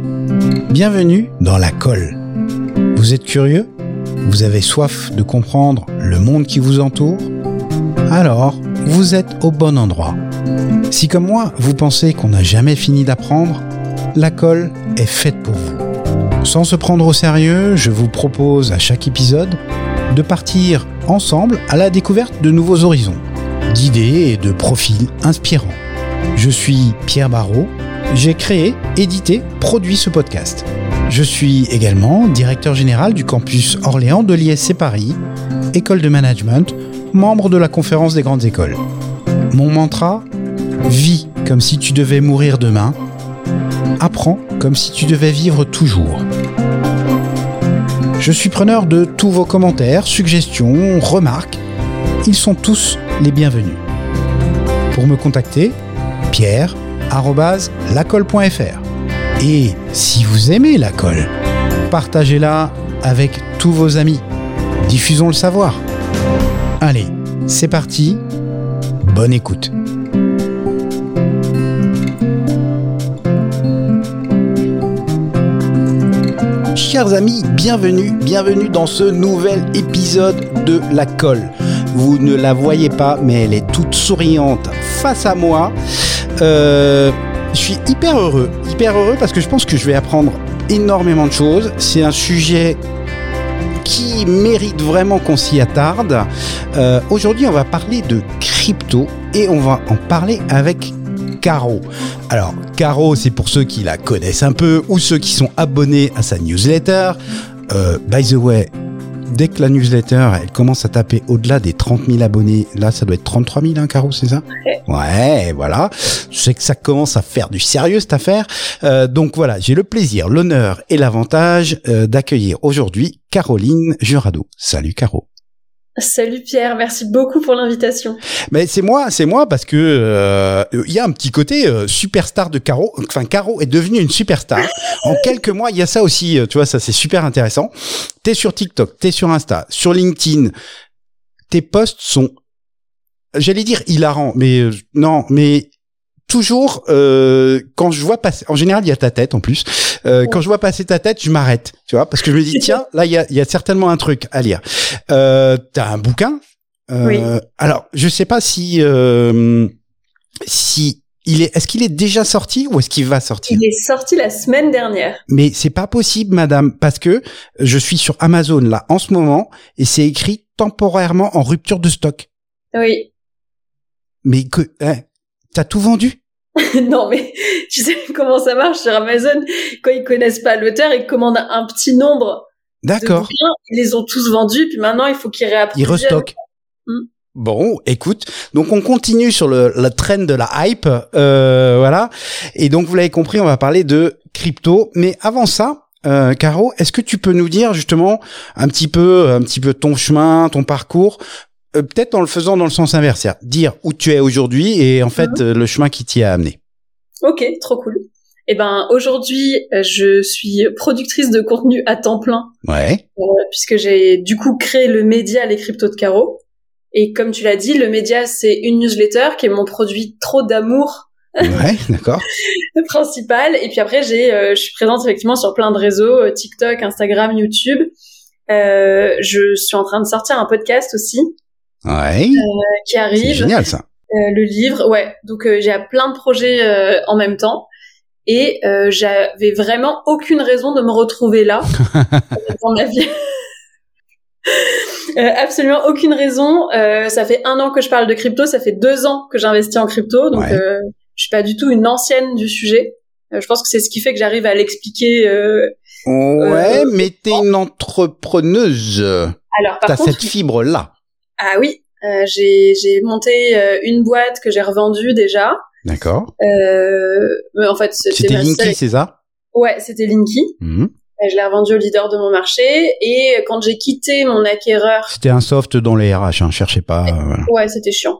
Bienvenue dans La Colle. Vous êtes curieux ? Vous avez soif de comprendre le monde qui vous entoure ? Alors, vous êtes au bon endroit. Si comme moi, vous pensez qu'on n'a jamais fini d'apprendre, La Colle est faite pour vous. Sans se prendre au sérieux, je vous propose à chaque épisode de partir ensemble à la découverte de nouveaux horizons, d'idées et de profils inspirants. Je suis Pierre Barrault, j'ai créé, édité, produit ce podcast. Je suis également directeur général du campus Orléans de l'ISC Paris, école de management, membre de la conférence des grandes écoles. Mon mantra ? Vis comme si tu devais mourir demain, apprends comme si tu devais vivre toujours. Je suis preneur de tous vos commentaires, suggestions, remarques. Ils sont tous les bienvenus. Pour me contacter, pierre@lacolle.fr. Et si vous aimez La Colle, partagez-la avec tous vos amis. Diffusons le savoir. Allez, c'est parti. Bonne écoute. Chers amis, bienvenue dans ce nouvel épisode de La Colle. Vous ne la voyez pas, mais elle est toute souriante face à moi. Je suis hyper heureux parce que je pense que je vais apprendre énormément de choses. C'est un sujet qui mérite vraiment qu'on s'y attarde. Aujourd'hui, on va parler de crypto et on va en parler avec Caro. Alors, Caro, c'est pour ceux qui la connaissent un peu ou ceux qui sont abonnés à sa newsletter. By the way, dès que la newsletter, elle commence à taper au-delà des 30 000 abonnés, là, ça doit être 33 000, hein, Caro, c'est ça ? Ouais, voilà. Je sais que ça commence à faire du sérieux, cette affaire. Donc voilà, j'ai le plaisir, l'honneur et l'avantage d'accueillir aujourd'hui Caroline Jurado. Salut, Caro. Salut Pierre, merci beaucoup pour l'invitation. Mais c'est moi parce que y a un petit côté superstar de Caro. Enfin, Caro est devenue une superstar. En quelques mois, il y a ça aussi, tu vois, ça c'est super intéressant. T'es sur TikTok, t'es sur Insta, sur LinkedIn. Tes posts sont, j'allais dire hilarants, mais non, mais toujours quand je vois passer, en général il y a ta tête en plus, quand je vois passer ta tête je m'arrête, tu vois, parce que je me dis tiens, là il y a certainement un truc à lire. T'as un bouquin, oui. Alors je sais pas si est-ce qu'il est déjà sorti ou est-ce qu'il va sortir? Il est sorti la semaine dernière. Mais c'est pas possible, madame, parce que je suis sur Amazon là en ce moment et c'est écrit temporairement en rupture de stock. Oui. Mais t'as tout vendu? Non, mais tu sais comment ça marche sur Amazon. Quand ils connaissent pas l'auteur, ils commandent un petit nombre de bouquins. Ils les ont tous vendus, puis maintenant, il faut qu'ils réapprovisionnent. Ils restockent. Bon, écoute, donc on continue sur le trend de la hype, voilà. Et donc, vous l'avez compris, on va parler de crypto. Mais avant ça, Caro, est-ce que tu peux nous dire justement un petit peu ton chemin, ton parcours, peut-être en le faisant dans le sens inverse, c'est-à-dire dire où tu es aujourd'hui et en fait le chemin qui t'y a amené. Ok, trop cool. Eh ben aujourd'hui, je suis productrice de contenu à temps plein. Ouais. Puisque j'ai du coup créé le média Les Cryptos de Caro. Et comme tu l'as dit, le média c'est une newsletter qui est mon produit trop d'amour. Ouais, d'accord. Principal. Et puis après, je suis présente effectivement sur plein de réseaux, TikTok, Instagram, YouTube. Je suis en train de sortir un podcast aussi. Ouais. Qui arrive. C'est génial ça. Le livre, ouais. Donc j'ai plein de projets en même temps. Et j'avais vraiment aucune raison de me retrouver là dans ma vie. Absolument aucune raison. Ça fait 1 an que je parle de crypto, ça fait 2 ans que j'investis en crypto, donc je suis pas du tout une ancienne du sujet. Je pense que c'est ce qui fait que j'arrive à l'expliquer. Mais t'es une entrepreneuse. Alors, t'as cette fibre là. Ah oui, j'ai monté une boîte que j'ai revendue déjà. D'accord. Mais en fait, c'était Linky, c'est ça? Ouais, c'était Linky. Je l'ai revendu au leader de mon marché. Et quand j'ai quitté mon acquéreur... C'était un soft dans les RH, cherchez pas... voilà. Ouais, c'était chiant.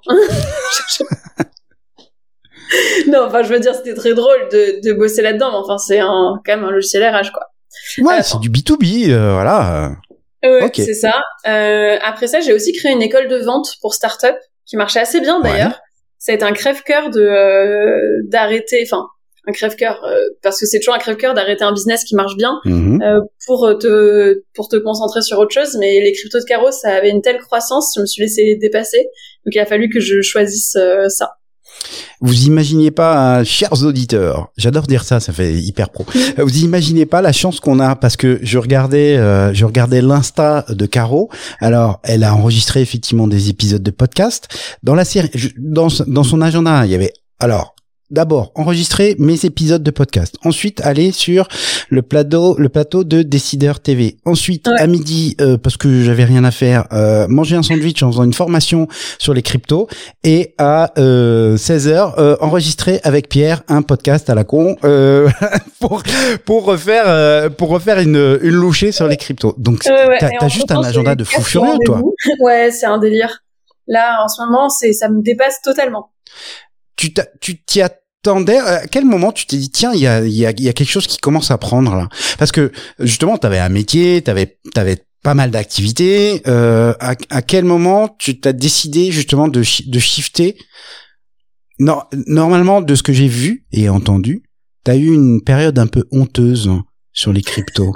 Non, enfin, je veux dire, c'était très drôle de bosser là-dedans, mais enfin, c'est quand même un logiciel RH, quoi. Ouais, c'est du B2B, voilà. Ouais, okay. C'est ça. Après ça, j'ai aussi créé une école de vente pour start-up, qui marchait assez bien, d'ailleurs. Ça a été un crève-cœur d'arrêter... Enfin, crève-cœur, parce que c'est toujours un crève-cœur d'arrêter un business qui marche bien pour te concentrer sur autre chose. Mais les cryptos de carreau, ça avait une telle croissance, je me suis laissée dépasser. Donc il a fallu que je choisisse ça. Vous imaginez pas, chers auditeurs, j'adore dire ça, ça fait hyper pro. Vous imaginez pas la chance qu'on a, parce que je regardais l'Insta de Caro. Alors, elle a enregistré effectivement des épisodes de podcast. Dans la série, dans son agenda, il y avait, alors, d'abord, enregistrer mes épisodes de podcast. Ensuite, aller sur le plateau de Décideur TV. Ensuite, à midi, parce que j'avais rien à faire, manger un sandwich en faisant une formation sur les cryptos. Et à 16h, enregistrer avec Pierre un podcast à la con pour refaire une louchée sur les cryptos. Donc, t'as juste un agenda de fou furieux, toi. Ouais, c'est un délire. Là, en ce moment, ça me dépasse totalement. Tu t'y attendais, à quel moment tu t'es dit tiens, il y a quelque chose qui commence à prendre là? Parce que justement, t'avais un métier, t'avais pas mal d'activités. À quel moment tu t'as décidé justement de shifter? Non, normalement, de ce que j'ai vu et entendu, t'as eu une période un peu honteuse sur les cryptos.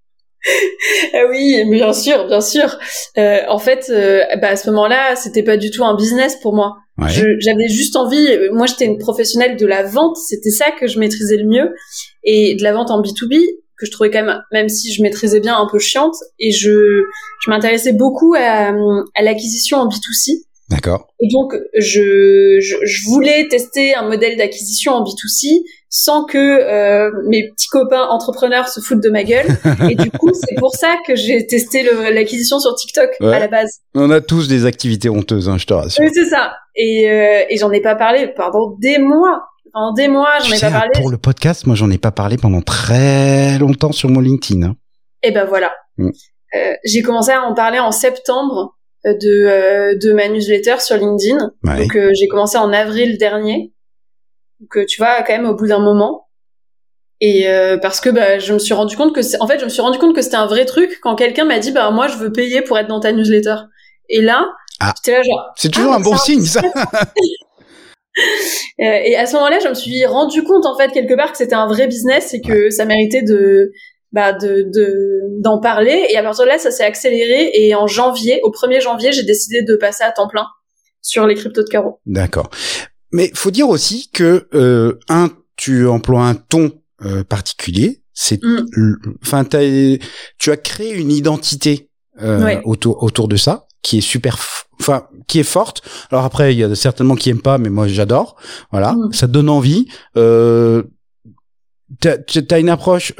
Oui, bien sûr, bien sûr. En fait, à ce moment-là, c'était pas du tout un business pour moi. Ouais. J'avais juste envie. Moi, j'étais une professionnelle de la vente. C'était ça que je maîtrisais le mieux, et de la vente en B2B que je trouvais quand même si je maîtrisais bien, un peu chiante. Et je m'intéressais beaucoup à l'acquisition en B2C. D'accord. Et donc, je voulais tester un modèle d'acquisition en B2C sans que mes petits copains entrepreneurs se foutent de ma gueule. Et du coup, c'est pour ça que j'ai testé l'acquisition sur TikTok à la base. On a tous des activités honteuses, je te rassure. Oui, c'est ça. Et j'en ai pas parlé pendant des mois. Pendant des mois, j'en ai pas parlé. Pour le podcast, moi, j'en ai pas parlé pendant très longtemps sur mon LinkedIn. Et ben voilà. J'ai commencé à en parler en septembre de ma newsletter sur LinkedIn. Ouais. Donc j'ai commencé en avril dernier. Donc tu vois, quand même au bout d'un moment. Et parce que je me suis rendu compte que c'était un vrai truc quand quelqu'un m'a dit moi je veux payer pour être dans ta newsletter. Et là, j'étais là genre c'est toujours un bon signe ça. Et à ce moment-là, je me suis rendu compte en fait quelque part que c'était un vrai business et que ça méritait d'en parler. Et à partir de là, ça s'est accéléré, et au 1er janvier, j'ai décidé de passer à temps plein sur les cryptos de carreau. D'accord. Mais faut dire aussi que tu emploies un ton particulier, enfin tu as créé une identité autour de ça qui est super qui est forte. Alors après il y a certainement qui aiment pas, mais moi j'adore. Voilà, ça donne envie. T'as une approche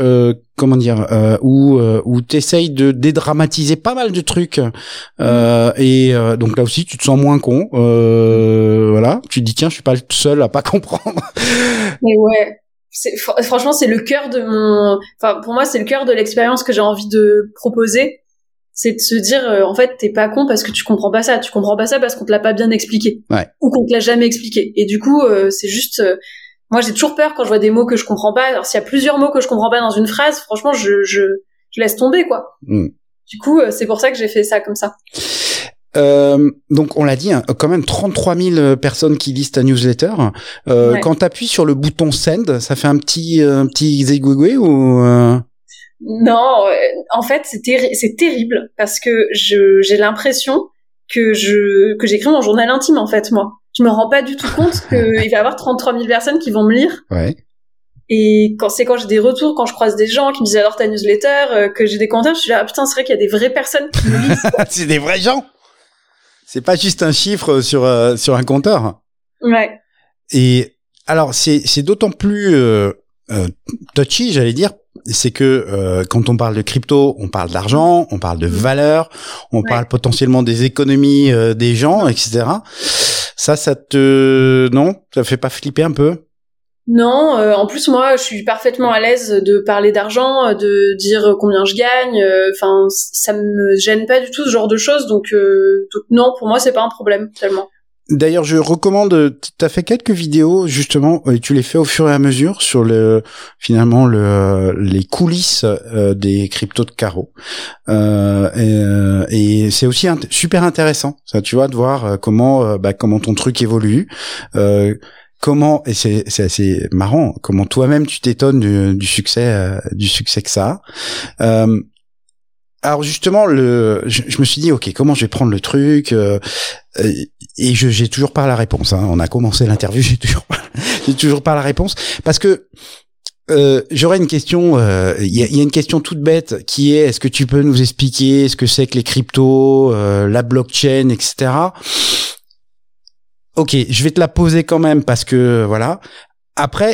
où t'essayes de dédramatiser pas mal de trucs et donc là aussi tu te sens moins con, voilà, tu te dis tiens, je suis pas le seul à pas comprendre. Mais ouais, franchement c'est le cœur pour moi c'est le cœur de l'expérience que j'ai envie de proposer. C'est de se dire en fait t'es pas con parce que tu comprends pas ça parce qu'on te l'a pas bien expliqué, ou qu'on te l'a jamais expliqué, et du coup c'est juste moi, j'ai toujours peur quand je vois des mots que je comprends pas. Alors, s'il y a plusieurs mots que je comprends pas dans une phrase, franchement, je laisse tomber, quoi. Du coup, c'est pour ça que j'ai fait ça comme ça. Donc, on l'a dit, quand même 33 000 personnes qui lisent ta newsletter. Quand t'appuies sur le bouton send, ça fait un petit zigouigoué ou Non, en fait, c'est terrible parce que j'ai l'impression que j'écris mon journal intime, en fait, moi. Je me rends pas du tout compte qu'il va y avoir 33 000 personnes qui vont me lire. Ouais. Et quand j'ai des retours, quand je croise des gens qui me disent alors ta newsletter, que j'ai des commentaires, je suis là, putain, c'est vrai qu'il y a des vraies personnes qui me lisent. C'est des vrais gens. C'est pas juste un chiffre sur un compteur. Ouais. Et alors, c'est d'autant plus touchy, j'allais dire, c'est que quand on parle de crypto, on parle d'argent, on parle de valeur, on parle potentiellement des économies des gens, etc. Ça fait pas flipper un peu? Non, en plus moi je suis parfaitement à l'aise de parler d'argent, de dire combien je gagne, enfin ça me gêne pas du tout ce genre de choses, donc non, pour moi c'est pas un problème tellement. D'ailleurs, je recommande, t'as fait quelques vidéos, justement, et tu les fais au fur et à mesure sur les coulisses des cryptos de carreau. Et c'est aussi super intéressant, ça, tu vois, de voir comment ton truc évolue. comment, et c'est assez marrant, comment toi-même tu t'étonnes du succès que ça a. Alors justement, je me suis dit, ok, comment je vais prendre le truc, et j'ai toujours pas la réponse. Hein. On a commencé l'interview, j'ai toujours pas la réponse, parce que j'aurais une question. Il y a une question toute bête qui est: est-ce que tu peux nous expliquer ce que c'est que les cryptos, la blockchain, etc. Ok, je vais te la poser quand même parce que voilà. Après,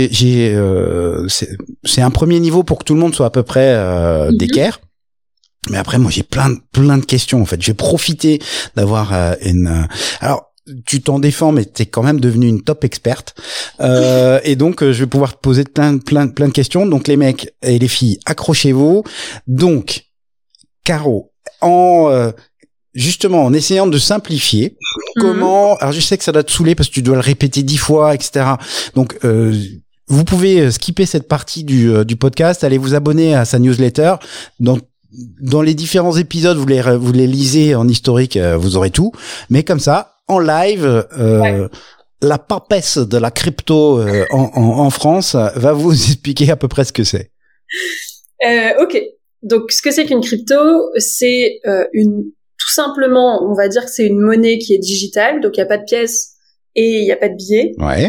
c'est un premier niveau pour que tout le monde soit à peu près d'équerre. Mais après, moi, j'ai plein de questions, en fait. J'ai profité d'avoir alors, tu t'en défends, mais t'es quand même devenu une top experte. Et donc, je vais pouvoir te poser plein de questions. Donc, les mecs et les filles, accrochez-vous. Donc, Caro, justement, en essayant de simplifier, comment... Alors, je sais que ça doit te saouler parce que tu dois le répéter 10 fois, etc. Donc, vous pouvez skipper cette partie du podcast, allez vous abonner à sa newsletter. Dans les différents épisodes, vous les lisez en historique, vous aurez tout. Mais comme ça, en live, la papesse de la crypto en France va vous expliquer à peu près ce que c'est. Ok. Donc, ce que c'est qu'une crypto, c'est tout simplement, on va dire que c'est une monnaie qui est digitale, donc il n'y a pas de pièces et il n'y a pas de billets. Ouais.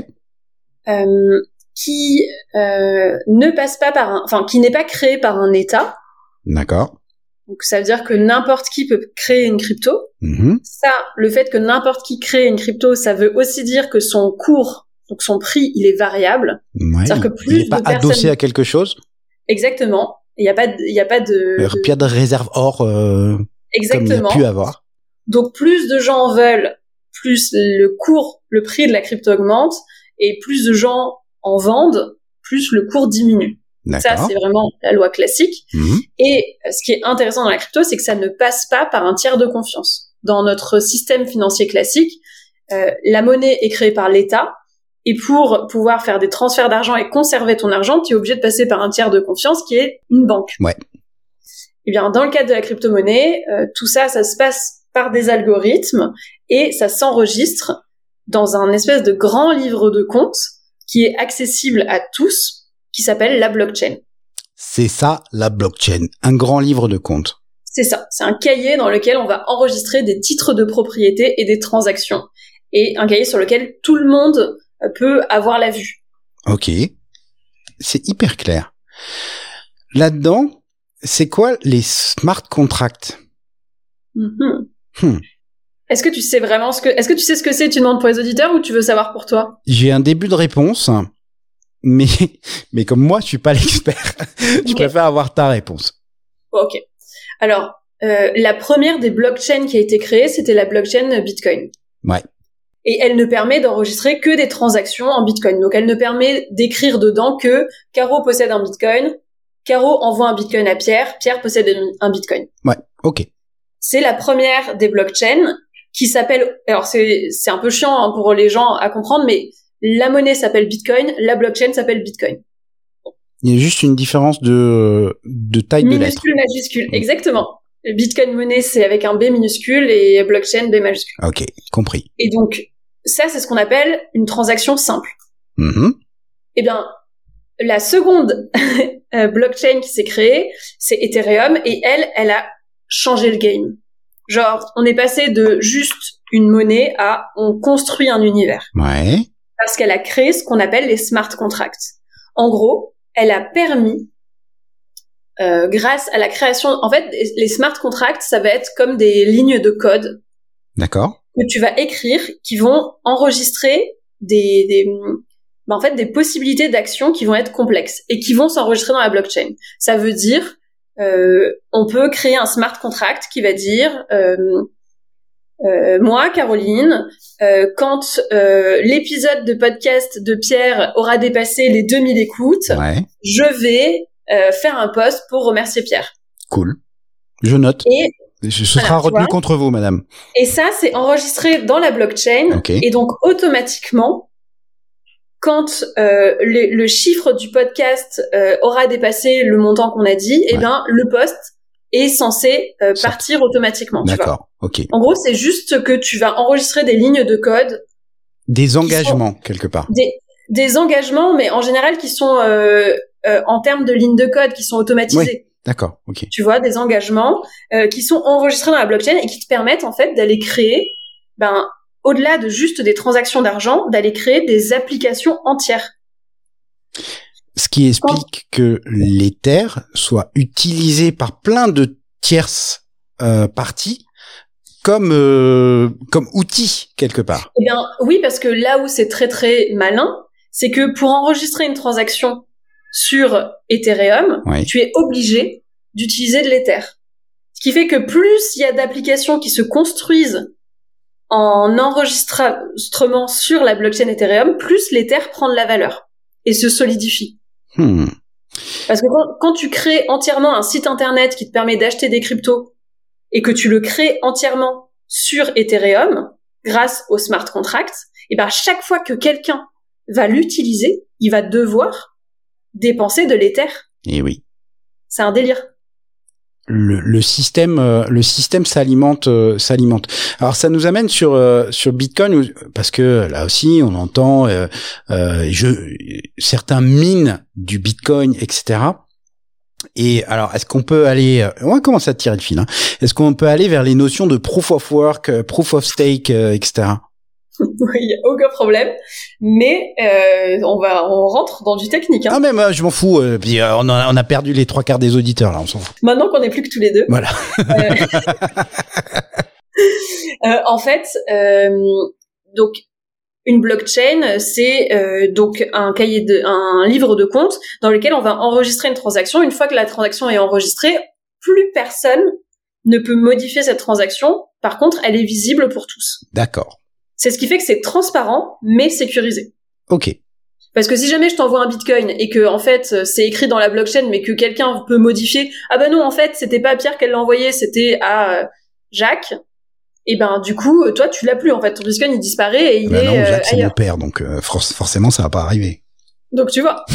Qui ne passe pas qui n'est pas créée par un État. D'accord. Donc ça veut dire que n'importe qui peut créer une crypto. Ça, le fait que n'importe qui crée une crypto, ça veut aussi dire que son cours, donc son prix, il est variable. Ouais. C'est-à-dire que plus il n'est pas adossé à quelque chose. Exactement. Il y a pas de réserve or. Exactement. Comme il y a pu avoir. Donc plus de gens en veulent, plus le prix de la crypto augmente, et plus de gens en vendent, plus le cours diminue. D'accord. Ça, c'est vraiment la loi classique. Et ce qui est intéressant dans la crypto, c'est que ça ne passe pas par un tiers de confiance. Dans notre système financier classique, la monnaie est créée par l'État, et pour pouvoir faire des transferts d'argent et conserver ton argent, tu es obligé de passer par un tiers de confiance qui est une banque. Ouais. Eh bien, dans le cadre de la crypto-monnaie, tout ça se passe par des algorithmes, et ça s'enregistre dans un espèce de grand livre de compte qui est accessible à tous, qui s'appelle la blockchain. C'est ça, la blockchain. Un grand livre de compte. C'est ça. C'est un cahier dans lequel on va enregistrer des titres de propriété et des transactions. Et un cahier sur lequel tout le monde peut avoir la vue. Ok. C'est hyper clair. Là-dedans, c'est quoi les smart contracts? Est-ce que tu sais vraiment est-ce que tu sais ce que c'est? Tu demandes pour les auditeurs ou tu veux savoir pour toi? J'ai un début de réponse. Mais comme moi, je suis pas l'expert, je préfère avoir ta réponse. Ok. Alors, la première des blockchains qui a été créée, c'était la blockchain Bitcoin. Ouais. Et elle ne permet d'enregistrer que des transactions en Bitcoin. Donc, elle ne permet d'écrire dedans que Caro possède un Bitcoin, Caro envoie un Bitcoin à Pierre, Pierre possède un Bitcoin. Ouais, ok. C'est la première des blockchains qui s'appelle... Alors, c'est un peu chiant pour les gens à comprendre, mais... La monnaie s'appelle Bitcoin, la blockchain s'appelle Bitcoin. Il y a juste une différence de taille de lettres. Minuscule, majuscule, exactement. Bitcoin monnaie, c'est avec un B minuscule et blockchain, B majuscule. Ok, compris. Et donc, ça, c'est ce qu'on appelle une transaction simple. Eh bien, la seconde blockchain qui s'est créée, c'est Ethereum, et elle a changé le game. Genre, on est passé de juste une monnaie à on construit un univers. Ouais. Parce qu'elle a créé ce qu'on appelle les smart contracts. En gros, elle a permis, grâce à la création... En fait, les smart contracts, ça va être comme des lignes de code. D'accord. Que tu vas écrire, qui vont enregistrer des possibilités d'action qui vont être complexes et qui vont s'enregistrer dans la blockchain. Ça veut dire, on peut créer un smart contract qui va dire... moi, Caroline, quand l'épisode de podcast de Pierre aura dépassé les 2000 écoutes, je vais faire un post pour remercier Pierre. Cool. Je note. Et ce sera retenu contre vous, madame. Et ça, c'est enregistré dans la blockchain. Okay. Et donc, automatiquement, quand le chiffre du podcast aura dépassé le montant qu'on a dit, eh bien, le post est censé partir automatiquement. D'accord, ok. En gros, c'est juste que tu vas enregistrer des lignes de code Des engagements, quelque part. Des engagements, mais en général qui sont en termes de lignes de code, qui sont automatisés. Oui, d'accord, ok. Tu vois, des engagements qui sont enregistrés dans la blockchain et qui te permettent en fait d'aller créer, au-delà de juste des transactions d'argent, d'aller créer des applications entières. Ce qui explique que l'Ether soit utilisé par plein de tierces parties comme outil quelque part. Eh bien, oui, parce que là où c'est très très malin, c'est que pour enregistrer une transaction sur Ethereum, tu es obligé d'utiliser de l'Ether. Ce qui fait que plus il y a d'applications qui se construisent en enregistrement sur la blockchain Ethereum, plus l'Ether prend de la valeur et se solidifie. Parce que quand tu crées entièrement un site internet qui te permet d'acheter des cryptos et que tu le crées entièrement sur Ethereum grâce au smart contract, et chaque fois que quelqu'un va l'utiliser, il va devoir dépenser de l'Ether. Et oui. C'est un délire. Le système s'alimente. Alors ça nous amène sur Bitcoin parce que là aussi on entend certains minent du Bitcoin, etc. Et alors est-ce qu'on peut aller, on va commencer à tirer le fil, hein. Est-ce qu'on peut aller vers les notions de proof of work, proof of stake, etc. Oui, il n'y a aucun problème, mais on rentre dans du technique. Hein. Ah mais moi je m'en fous, puis on a perdu les 3/4 des auditeurs là, on s'en fout. Maintenant qu'on n'est plus que tous les deux. Voilà. En fait, donc une blockchain, c'est donc un livre de compte dans lequel on va enregistrer une transaction. Une fois que la transaction est enregistrée, plus personne ne peut modifier cette transaction. Par contre, elle est visible pour tous. D'accord. C'est ce qui fait que c'est transparent, mais sécurisé. Ok. Parce que si jamais je t'envoie un bitcoin et que, en fait, c'est écrit dans la blockchain, mais que quelqu'un peut modifier, ah ben non, en fait, c'était pas à Pierre qu'elle l'a envoyé, c'était à Jacques, et du coup, toi, tu l'as plus, en fait. Ton bitcoin, il disparaît et il est non, Jacques, c'est ailleurs. mon père, donc forcément, ça va pas arriver. Donc, tu vois.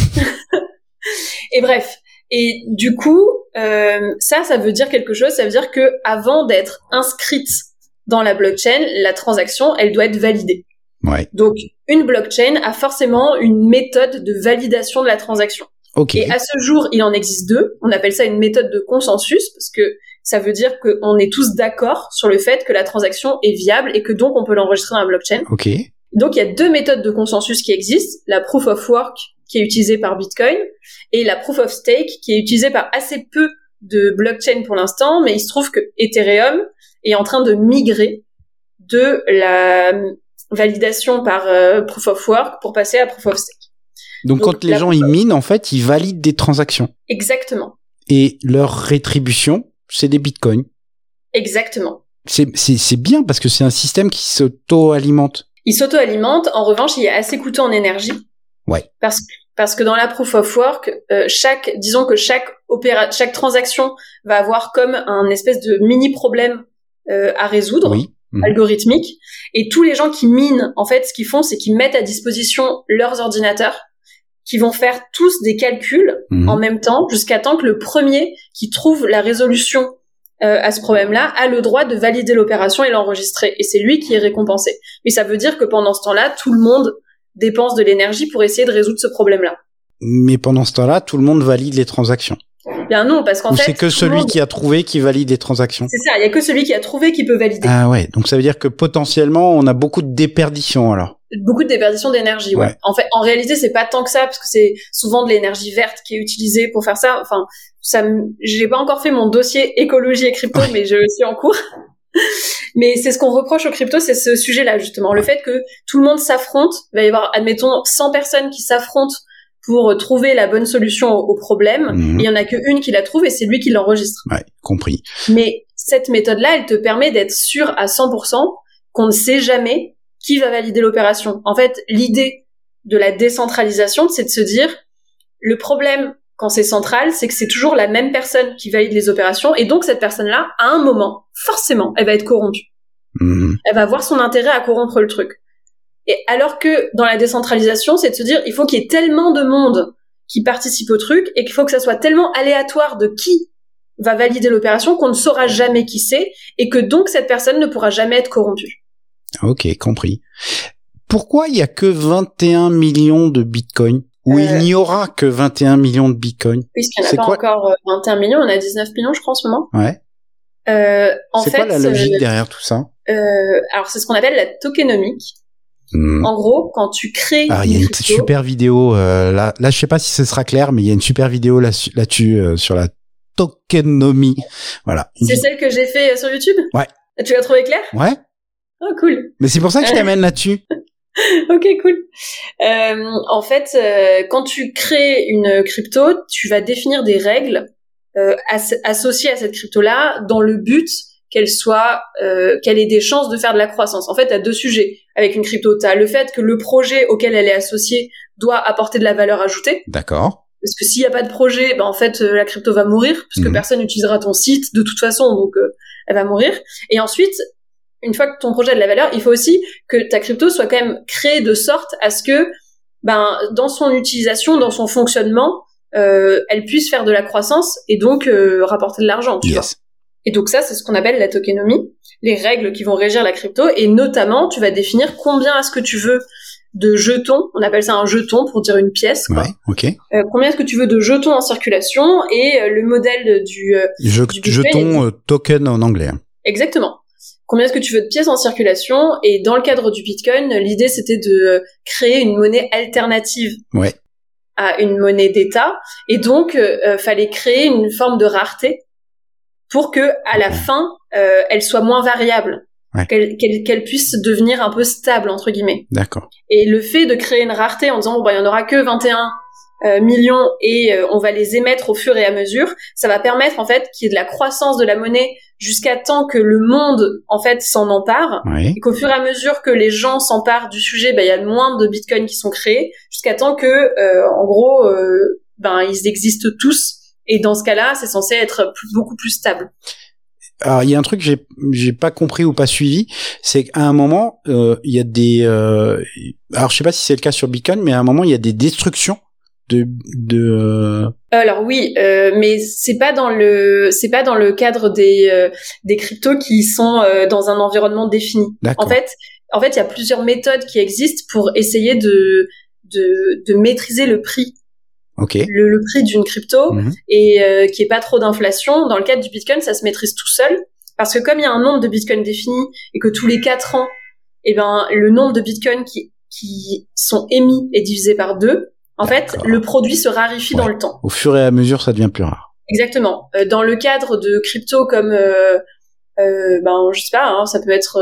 Et bref. Et du coup, ça veut dire quelque chose. Ça veut dire que avant d'être inscrite dans la blockchain, la transaction, elle doit être validée. Ouais. Donc, une blockchain a forcément une méthode de validation de la transaction. Ok. Et à ce jour, il en existe deux. On appelle ça une méthode de consensus parce que ça veut dire qu'on est tous d'accord sur le fait que la transaction est viable et que donc on peut l'enregistrer dans la blockchain. Ok. Donc, il y a deux méthodes de consensus qui existent. La proof of work qui est utilisée par Bitcoin et la proof of stake qui est utilisée par assez peu de blockchains pour l'instant, mais il se trouve que Ethereum est en train de migrer de la validation par proof of work pour passer à proof of stake. Donc quand les gens ils minent, en fait, ils valident des transactions. Exactement. Et leur rétribution, c'est des bitcoins. Exactement. C'est bien parce que c'est un système qui s'auto-alimente. Il s'auto-alimente. En revanche, il est assez coûteux en énergie. Ouais. Parce que dans la proof of work, chaque transaction va avoir comme un espèce de mini problème à résoudre, oui. Algorithmique. Et tous les gens qui minent, en fait, ce qu'ils font, c'est qu'ils mettent à disposition leurs ordinateurs, qui vont faire tous des calculs en même temps, jusqu'à temps que le premier qui trouve la résolution à ce problème-là a le droit de valider l'opération et l'enregistrer. Et c'est lui qui est récompensé. Mais ça veut dire que pendant ce temps-là, tout le monde dépense de l'énergie pour essayer de résoudre ce problème-là. Mais pendant ce temps-là, tout le monde valide les transactions. Bien non, parce qu'en fait... c'est que celui qui a trouvé qui valide les transactions. C'est ça, il y a que celui qui a trouvé qui peut valider. Ah ouais, donc ça veut dire que potentiellement, on a beaucoup de déperdition alors. Beaucoup de déperdition d'énergie, ouais. En fait, en réalité, c'est pas tant que ça, parce que c'est souvent de l'énergie verte qui est utilisée pour faire ça. Enfin, j'ai pas encore fait mon dossier écologie et crypto, mais je suis en cours. Mais c'est ce qu'on reproche aux cryptos, c'est ce sujet-là, justement. Le fait que tout le monde s'affronte. Il va y avoir, admettons, 100 personnes qui s'affrontent pour trouver la bonne solution au problème. Et il y en a qu'une qui la trouve et c'est lui qui l'enregistre. Ouais, compris. Mais cette méthode-là, elle te permet d'être sûr à 100% qu'on ne sait jamais qui va valider l'opération. En fait, l'idée de la décentralisation, c'est de se dire, le problème quand c'est central, c'est que c'est toujours la même personne qui valide les opérations, et donc cette personne-là, à un moment, forcément, elle va être corrompue. Elle va avoir son intérêt à corrompre le truc. Et alors que dans la décentralisation, c'est de se dire, il faut qu'il y ait tellement de monde qui participe au truc, et qu'il faut que ça soit tellement aléatoire de qui va valider l'opération qu'on ne saura jamais qui c'est, et que donc cette personne ne pourra jamais être corrompue. Ok, compris. Pourquoi il y a que 21 millions de bitcoins? Ou il n'y aura que 21 millions de bitcoins? Puisqu'il n'y en a pas encore 21 millions, on a 19 millions, je crois, en ce moment. Ouais. En c'est fait, quoi la logique derrière tout ça? Alors, c'est ce qu'on appelle la tokenomique. En gros, quand tu crées il y a une super vidéo, là, je sais pas si ce sera clair, mais il y a une super vidéo là-dessus, sur la tokenomie. Voilà. C'est celle que j'ai fait sur YouTube? Ouais. Tu l'as trouvé claire? Ouais. Oh, cool. Mais c'est pour ça que je t'amène là-dessus. Ok, cool. En fait, quand tu crées une crypto, tu vas définir des règles associées à cette crypto-là dans le but qu'elle ait des chances de faire de la croissance. En fait, tu as deux sujets avec une crypto. Tu as le fait que le projet auquel elle est associée doit apporter de la valeur ajoutée. D'accord. Parce que s'il n'y a pas de projet, en fait, la crypto va mourir, puisque personne n'utilisera ton site de toute façon, donc elle va mourir. Et ensuite, une fois que ton projet a de la valeur, il faut aussi que ta crypto soit quand même créée de sorte à ce que, dans son utilisation, dans son fonctionnement, elle puisse faire de la croissance et donc rapporter de l'argent, tu vois. Et donc ça, c'est ce qu'on appelle la tokenomie, les règles qui vont régir la crypto, et notamment, tu vas définir combien est-ce que tu veux de jetons, on appelle ça un jeton pour dire une pièce, quoi. Ouais, ok. Combien est-ce que tu veux de jetons en circulation, et le modèle du jeton, token en anglais. Exactement. Combien est-ce que tu veux de pièces en circulation? Et dans le cadre du Bitcoin, l'idée c'était de créer une monnaie alternative à une monnaie d'État, et donc fallait créer une forme de rareté pour que à la fin elle soit moins variable, qu'elle puisse devenir un peu stable entre guillemets. D'accord. Et le fait de créer une rareté en disant il y en aura que 21 millions et on va les émettre au fur et à mesure, ça va permettre en fait qu'il y ait de la croissance de la monnaie jusqu'à temps que le monde en fait s'en empare, et qu'au fur et à mesure que les gens s'emparent du sujet, il y a moins de bitcoins qui sont créés jusqu'à temps que en gros ils existent tous, et dans ce cas-là c'est censé être beaucoup plus stable. Alors il y a un truc que j'ai pas compris ou pas suivi, c'est qu'à un moment il y a des alors je sais pas si c'est le cas sur Bitcoin, mais à un moment il y a des destructions Alors oui, mais c'est pas dans le cadre des cryptos qui sont dans un environnement défini. D'accord. En fait, il y a plusieurs méthodes qui existent pour essayer de maîtriser le prix. Okay. Le prix d'une crypto, et qu'il n'y ait pas trop d'inflation. Dans le cadre du Bitcoin, ça se maîtrise tout seul, parce que comme il y a un nombre de Bitcoin défini, et que tous les 4 ans, le nombre de Bitcoin qui sont émis est divisé par 2, en fait, le produit se raréfie dans le temps. Au fur et à mesure, ça devient plus rare. Exactement. Dans le cadre de crypto comme, je sais pas, ça peut être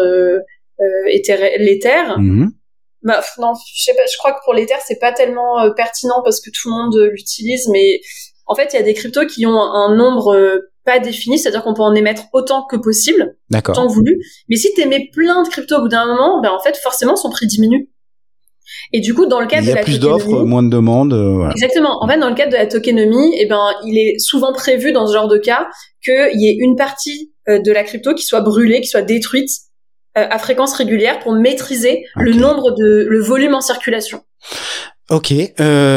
l'Ether. Non, je sais pas, je crois que pour l'Ether, c'est pas tellement pertinent parce que tout le monde l'utilise, mais en fait, il y a des cryptos qui ont un nombre pas défini, c'est-à-dire qu'on peut en émettre autant que possible, autant que voulu. Mais si t'émets plein de cryptos au bout d'un moment, en fait, forcément, son prix diminue. Et du coup, dans le cadre de la tokenomie, il y a plus d'offres, moins de demandes. Voilà. Exactement. En fait, dans le cadre de la tokenomie, il est souvent prévu dans ce genre de cas qu'il y ait une partie de la crypto qui soit brûlée, qui soit détruite à fréquence régulière pour maîtriser le volume en circulation. Ok. J'ai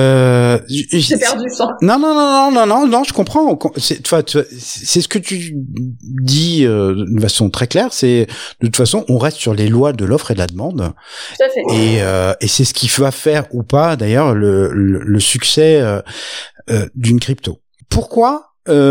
perdu ça. Non, je comprends. C'est ce que tu dis de façon très claire. C'est de toute façon, on reste sur les lois de l'offre et de la demande. Tout à fait. Et c'est ce qui va faire ou pas, d'ailleurs, le succès d'une crypto. Pourquoi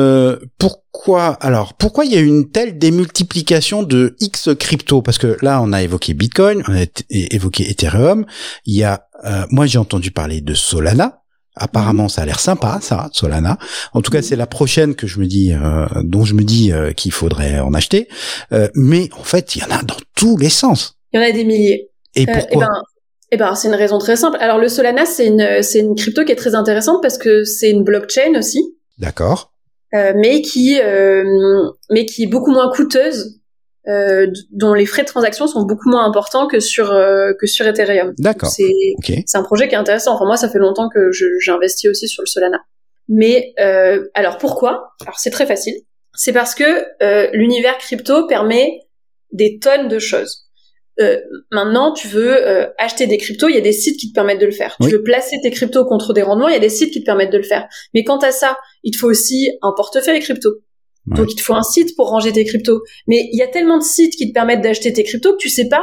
il y a une telle démultiplication de X crypto? Parce que là, on a évoqué Bitcoin, on a évoqué Ethereum. Il y a, moi, j'ai entendu parler de Solana. Apparemment, ça a l'air sympa, ça, Solana. En tout cas, c'est la prochaine que dont je me dis qu'il faudrait en acheter. Mais en fait, il y en a dans tous les sens. Il y en a des milliers. Et pourquoi? C'est une raison très simple. Alors, le Solana, c'est une crypto qui est très intéressante parce que c'est une blockchain aussi. D'accord. Mais qui est beaucoup moins coûteuse, dont les frais de transaction sont beaucoup moins importants que sur Ethereum. D'accord. C'est un projet qui est intéressant. Enfin, moi, ça fait longtemps que j'investis aussi sur le Solana. Mais alors pourquoi? Alors c'est très facile. C'est parce que l'univers crypto permet des tonnes de choses. Maintenant, tu veux acheter des cryptos, il y a des sites qui te permettent de le faire. Tu veux placer tes cryptos contre des rendements, il y a des sites qui te permettent de le faire. Mais quant à ça, il te faut aussi un portefeuille crypto. Donc, il te faut un site pour ranger tes cryptos. Mais il y a tellement de sites qui te permettent d'acheter tes cryptos que tu sais pas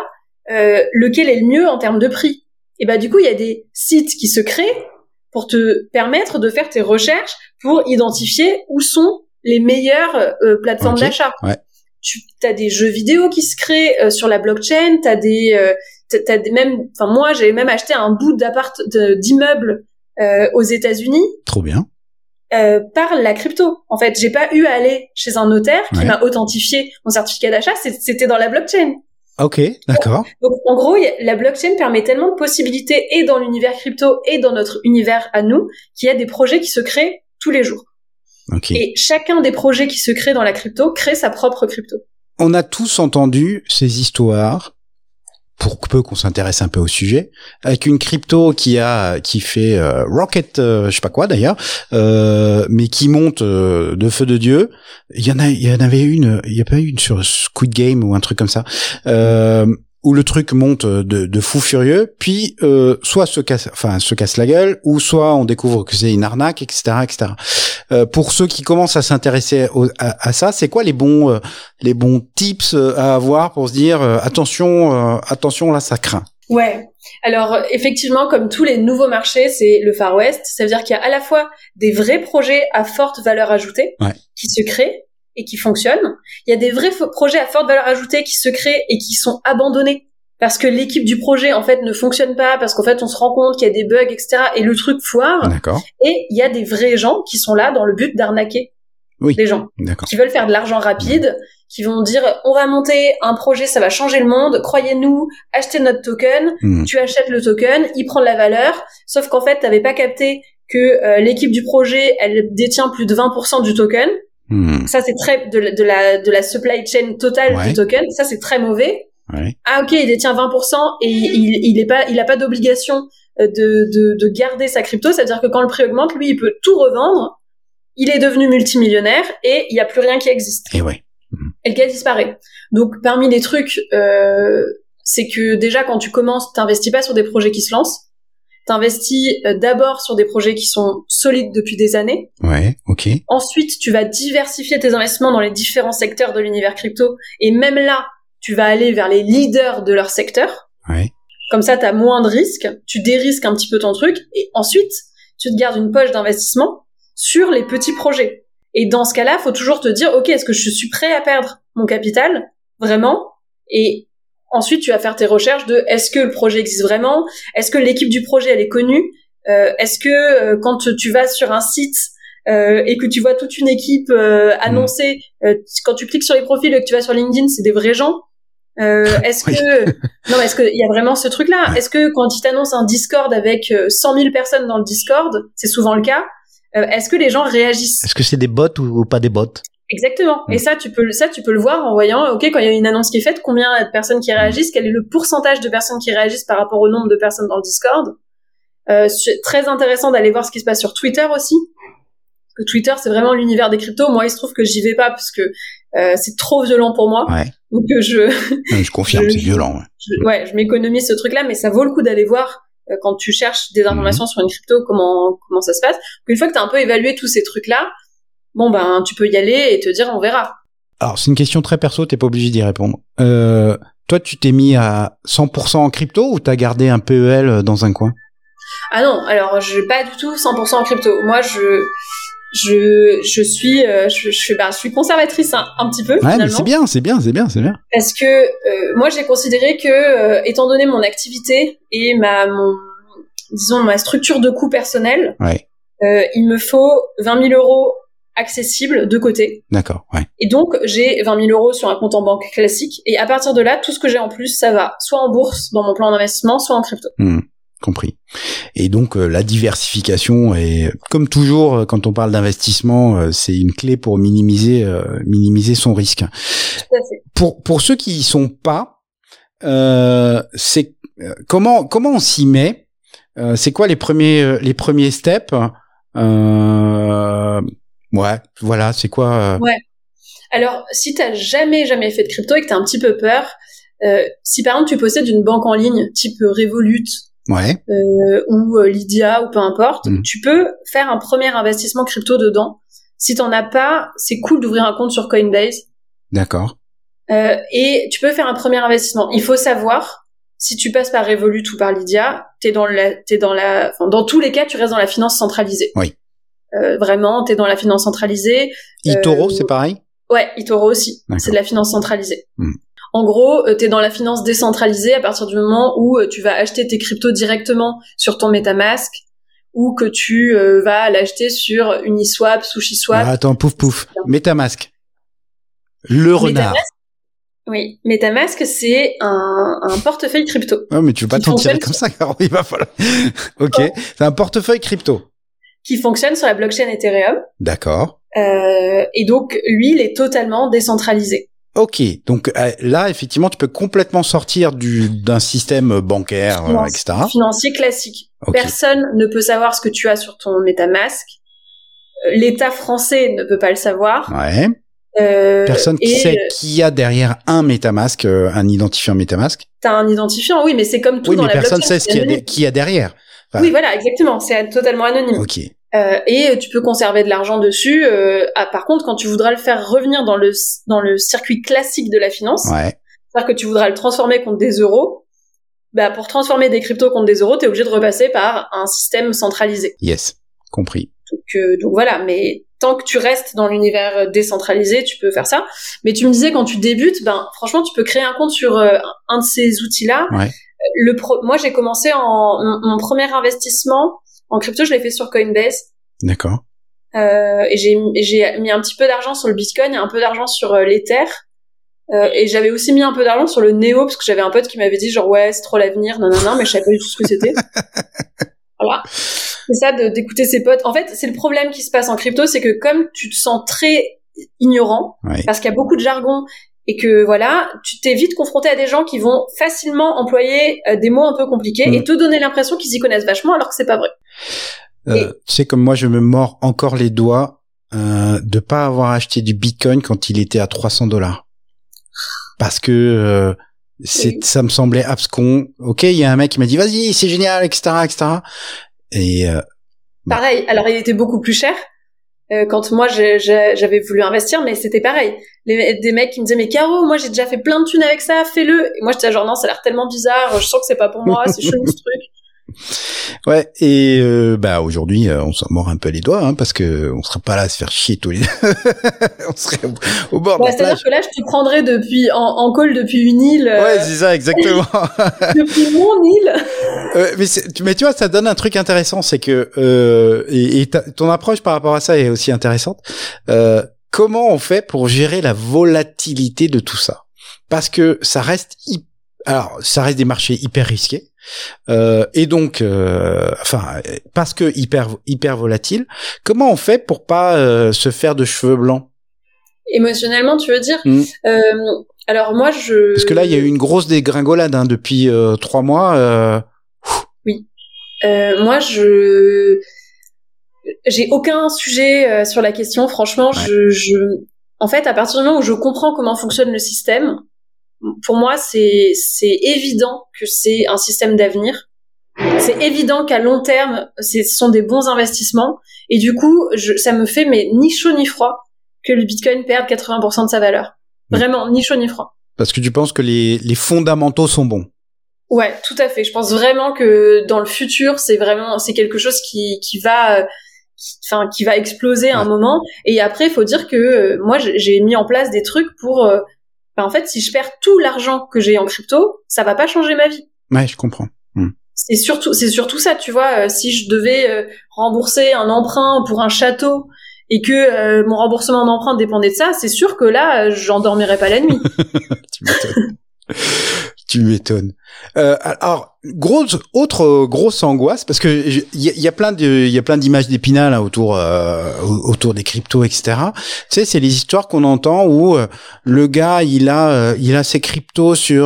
lequel est le mieux en termes de prix. Et bah du coup, il y a des sites qui se créent pour te permettre de faire tes recherches pour identifier où sont les meilleures plateformes d'achat. Ouais. T'as des jeux vidéo qui se créent sur la blockchain, t'as des même, enfin moi j'ai même acheté un bout d'immeuble aux États-Unis. Trop bien. Par la crypto. En fait, j'ai pas eu à aller chez un notaire qui m'a authentifié mon certificat d'achat, c'était dans la blockchain. Ok, d'accord. Donc en gros, la blockchain permet tellement de possibilités et dans l'univers crypto et dans notre univers à nous, qu'il y a des projets qui se créent tous les jours. Okay. Et chacun des projets qui se créent dans la crypto crée sa propre crypto. On a tous entendu ces histoires, pour peu qu'on s'intéresse un peu au sujet, avec une crypto qui fait rocket, je sais pas quoi d'ailleurs, mais qui monte de feu de Dieu. Il y en avait une, il y a pas une sur Squid Game ou un truc comme ça, où le truc monte de fou furieux, puis soit se casse la gueule, ou soit on découvre que c'est une arnaque, etc., etc. Pour ceux qui commencent à s'intéresser à ça, c'est quoi les bons tips à avoir pour se dire attention là ça craint. Ouais. Alors effectivement, comme tous les nouveaux marchés, c'est le Far West. Ça veut dire qu'il y a à la fois des vrais projets à forte valeur ajoutée qui se créent et qui fonctionnent. Il y a des vrais projets à forte valeur ajoutée qui se créent et qui sont abandonnés parce que l'équipe du projet en fait ne fonctionne pas, parce qu'en fait on se rend compte qu'il y a des bugs, etc. et le truc foire. D'accord. Et il y a des vrais gens qui sont là dans le but d'arnaquer les gens, qui veulent faire de l'argent rapide, qui vont dire on va monter un projet, ça va changer le monde, croyez-nous, achetez notre token. Tu achètes le token, il prend de la valeur, sauf qu'en fait t'avais pas capté que l'équipe du projet elle détient plus de 20% du token. Ça c'est très de la supply chain totale du token, ça c'est très mauvais. Ah ok, il détient 20% et il a pas d'obligation de garder sa crypto, c'est-à-dire que quand le prix augmente, lui il peut tout revendre, il est devenu multimillionnaire et il y a plus rien qui existe. Et le gars disparaît. Donc parmi les trucs, c'est que déjà quand tu commences, t'investis pas sur des projets qui se lancent. T'investis d'abord sur des projets qui sont solides depuis des années. Ouais, ok. Ensuite, tu vas diversifier tes investissements dans les différents secteurs de l'univers crypto. Et même là, tu vas aller vers les leaders de leur secteur. Ouais. Comme ça, t'as moins de risques. Tu dérisques un petit peu ton truc. Et ensuite, tu te gardes une poche d'investissement sur les petits projets. Et dans ce cas-là, faut toujours te dire, ok, est-ce que je suis prêt à perdre mon capital? Vraiment? Et ensuite, tu vas faire tes recherches de est-ce que le projet existe vraiment? Est-ce que l'équipe du projet, elle est connue? Est-ce que quand tu vas sur un site et que tu vois toute une équipe annoncer, quand tu cliques sur les profils et que tu vas sur LinkedIn, c'est des vrais gens? Est-ce que non, mais est-ce que il y a vraiment ce truc-là? Est-ce que quand ils t'annoncent un Discord avec 100 000 personnes dans le Discord, c'est souvent le cas, est-ce que les gens réagissent? Est-ce que c'est des bots ou pas des bots? Exactement. Et ça, tu peux le voir en voyant, ok, quand il y a une annonce qui est faite, combien il y a de personnes qui réagissent, quel est le pourcentage de personnes qui réagissent par rapport au nombre de personnes dans le Discord. C'est très intéressant d'aller voir ce qui se passe sur Twitter aussi. Parce que Twitter, c'est vraiment l'univers des cryptos. Moi, il se trouve que j'y vais pas parce que c'est trop violent pour moi. Ouais. Donc je confirme, c'est violent. Je m'économise ce truc-là, mais ça vaut le coup d'aller voir quand tu cherches des informations sur une crypto, comment ça se passe. Une fois que t'as un peu évalué tous ces trucs-là, bon ben tu peux y aller et te dire on verra. Alors c'est une question très perso, t'es pas obligé d'y répondre. Toi tu t'es mis à 100% en crypto ou t'as gardé un PEL dans un coin? Ah non, alors je pas du tout 100% en crypto. Moi je suis conservatrice un petit peu. Ouais, finalement. Mais c'est bien. Parce que moi j'ai considéré que étant donné mon activité et ma structure de coût personnelle, il me faut 20 000 euros accessibles de côté. D'accord, ouais. Et donc j'ai 20 000 euros sur un compte en banque classique et à partir de là tout ce que j'ai en plus ça va soit en bourse dans mon plan d'investissement, soit en crypto. Compris. Et donc la diversification est, comme toujours quand on parle d'investissement, c'est une clé pour minimiser son risque. Tout à fait. Pour ceux qui y sont pas, c'est comment on s'y met? C'est quoi les premiers steps? Ouais, voilà, c'est quoi? Ouais. Alors si t'as jamais fait de crypto et que t'as un petit peu peur, si par exemple tu possèdes une banque en ligne type Revolut. Ouais. Ou Lydia ou peu importe, tu peux faire un premier investissement crypto dedans. Si t'en as pas, c'est cool d'ouvrir un compte sur Coinbase. D'accord. Et tu peux faire un premier investissement. Il faut savoir si tu passes par Revolut ou par Lydia, dans tous les cas, tu restes dans la finance centralisée. Oui. Vraiment, t'es dans la finance centralisée. eToro, c'est pareil? Ouais, eToro aussi. D'accord. C'est de la finance centralisée. En gros, t'es dans la finance décentralisée à partir du moment où tu vas acheter tes cryptos directement sur ton MetaMask ou que tu vas l'acheter sur Uniswap, SushiSwap. Attends, pouf. MetaMask. Le renard. Oui, MetaMask, c'est un portefeuille crypto. Non, mais tu veux pas t'en tirer comme ça, car il va falloir. Ok, c'est un portefeuille crypto. Qui fonctionne sur la blockchain Ethereum. D'accord. Et donc, lui, il est totalement décentralisé. Ok, donc là, effectivement, tu peux complètement sortir d'un système bancaire, etc. Financier classique. Okay. Personne ne peut savoir ce que tu as sur ton MetaMask. L'État français ne peut pas le savoir. Ouais. Personne qui sait qui y a derrière un MetaMask, un identifiant MetaMask. T'as un identifiant, oui, mais c'est comme tout dans la blockchain. Oui, mais personne sait qui y a derrière. Enfin, oui, voilà, exactement. C'est totalement anonyme. Ok. Et tu peux conserver de l'argent dessus. Par contre, quand tu voudras le faire revenir dans le circuit classique de la finance, c'est-à-dire que tu voudras le transformer contre des euros, bah pour transformer des cryptos contre des euros, t'es obligé de repasser par un système centralisé. Yes, compris. Donc voilà, mais tant que tu restes dans l'univers décentralisé, tu peux faire ça. Mais tu me disais quand tu débutes, franchement, tu peux créer un compte sur un de ces outils-là. Ouais. Moi, j'ai commencé mon premier investissement en crypto, je l'ai fait sur Coinbase. D'accord. Et j'ai mis un petit peu d'argent sur le Bitcoin et un peu d'argent sur l'Ether. Et j'avais aussi mis un peu d'argent sur le Neo parce que j'avais un pote qui m'avait dit genre ouais, c'est trop l'avenir, non, mais je savais pas du tout ce que c'était. Voilà. C'est ça d'écouter ses potes. En fait, c'est le problème qui se passe en crypto, c'est que comme tu te sens très ignorant, parce qu'il y a beaucoup de jargon, et que voilà, tu t'es vite confronté à des gens qui vont facilement employer des mots un peu compliqués et te donner l'impression qu'ils y connaissent vachement alors que c'est pas vrai. Tu sais, comme moi, je me mords encore les doigts de pas avoir acheté du Bitcoin quand il était à $300. Parce que ça me semblait abscon. Ok, il y a un mec qui m'a dit vas-y, c'est génial, etc., etc. Et pareil. Alors il était beaucoup plus cher. Quand moi j'avais voulu investir, mais c'était pareil. Des mecs qui me disaient mais Caro, moi j'ai déjà fait plein de thunes avec ça, fais-le. Et moi j'étais genre non, ça a l'air tellement bizarre, je sens que c'est pas pour moi, c'est chelou ce truc. Ouais, et aujourd'hui on s'en mord un peu les doigts parce que on serait pas là à se faire chier tous les on serait au bord de la plage. C'est-à-dire que là je te prendrais en call depuis une île. Ouais, c'est ça exactement. Depuis mon île. Mais tu vois, ça donne un truc intéressant, c'est que ton approche par rapport à ça est aussi intéressante. Comment on fait pour gérer la volatilité de tout ça? Parce que ça reste des marchés hyper risqués. Et donc, parce que hyper volatile, comment on fait pour pas se faire de cheveux blancs? Émotionnellement, tu veux dire? Alors moi, parce que là, il y a eu une grosse dégringolade depuis 3 mois. Oui. Moi, j'ai aucun sujet sur la question. Franchement, en fait, à partir du moment où je comprends comment fonctionne le système, pour moi, c'est évident que c'est un système d'avenir. C'est évident qu'à long terme, ce sont des bons investissements. Et du coup, ça me fait ni chaud ni froid que le Bitcoin perde 80% de sa valeur. Vraiment, ni chaud ni froid. Parce que tu penses que les fondamentaux sont bons. Ouais, tout à fait. Je pense vraiment que dans le futur, c'est quelque chose qui va exploser à un moment. Et après, il faut dire que moi, j'ai mis en place des trucs pour en fait, si je perds tout l'argent que j'ai en crypto, ça va pas changer ma vie. Ouais, je comprends. C'est surtout ça, tu vois. Si je devais rembourser un emprunt pour un château et que mon remboursement d'emprunt dépendait de ça, c'est sûr que là, j'en dormirais pas la nuit. Tu m'étonnes. Alors, autre grosse angoisse, parce que il y a plein d'images d'Épinal là autour des cryptos, etc. Tu sais, c'est les histoires qu'on entend où le gars il a ses cryptos sur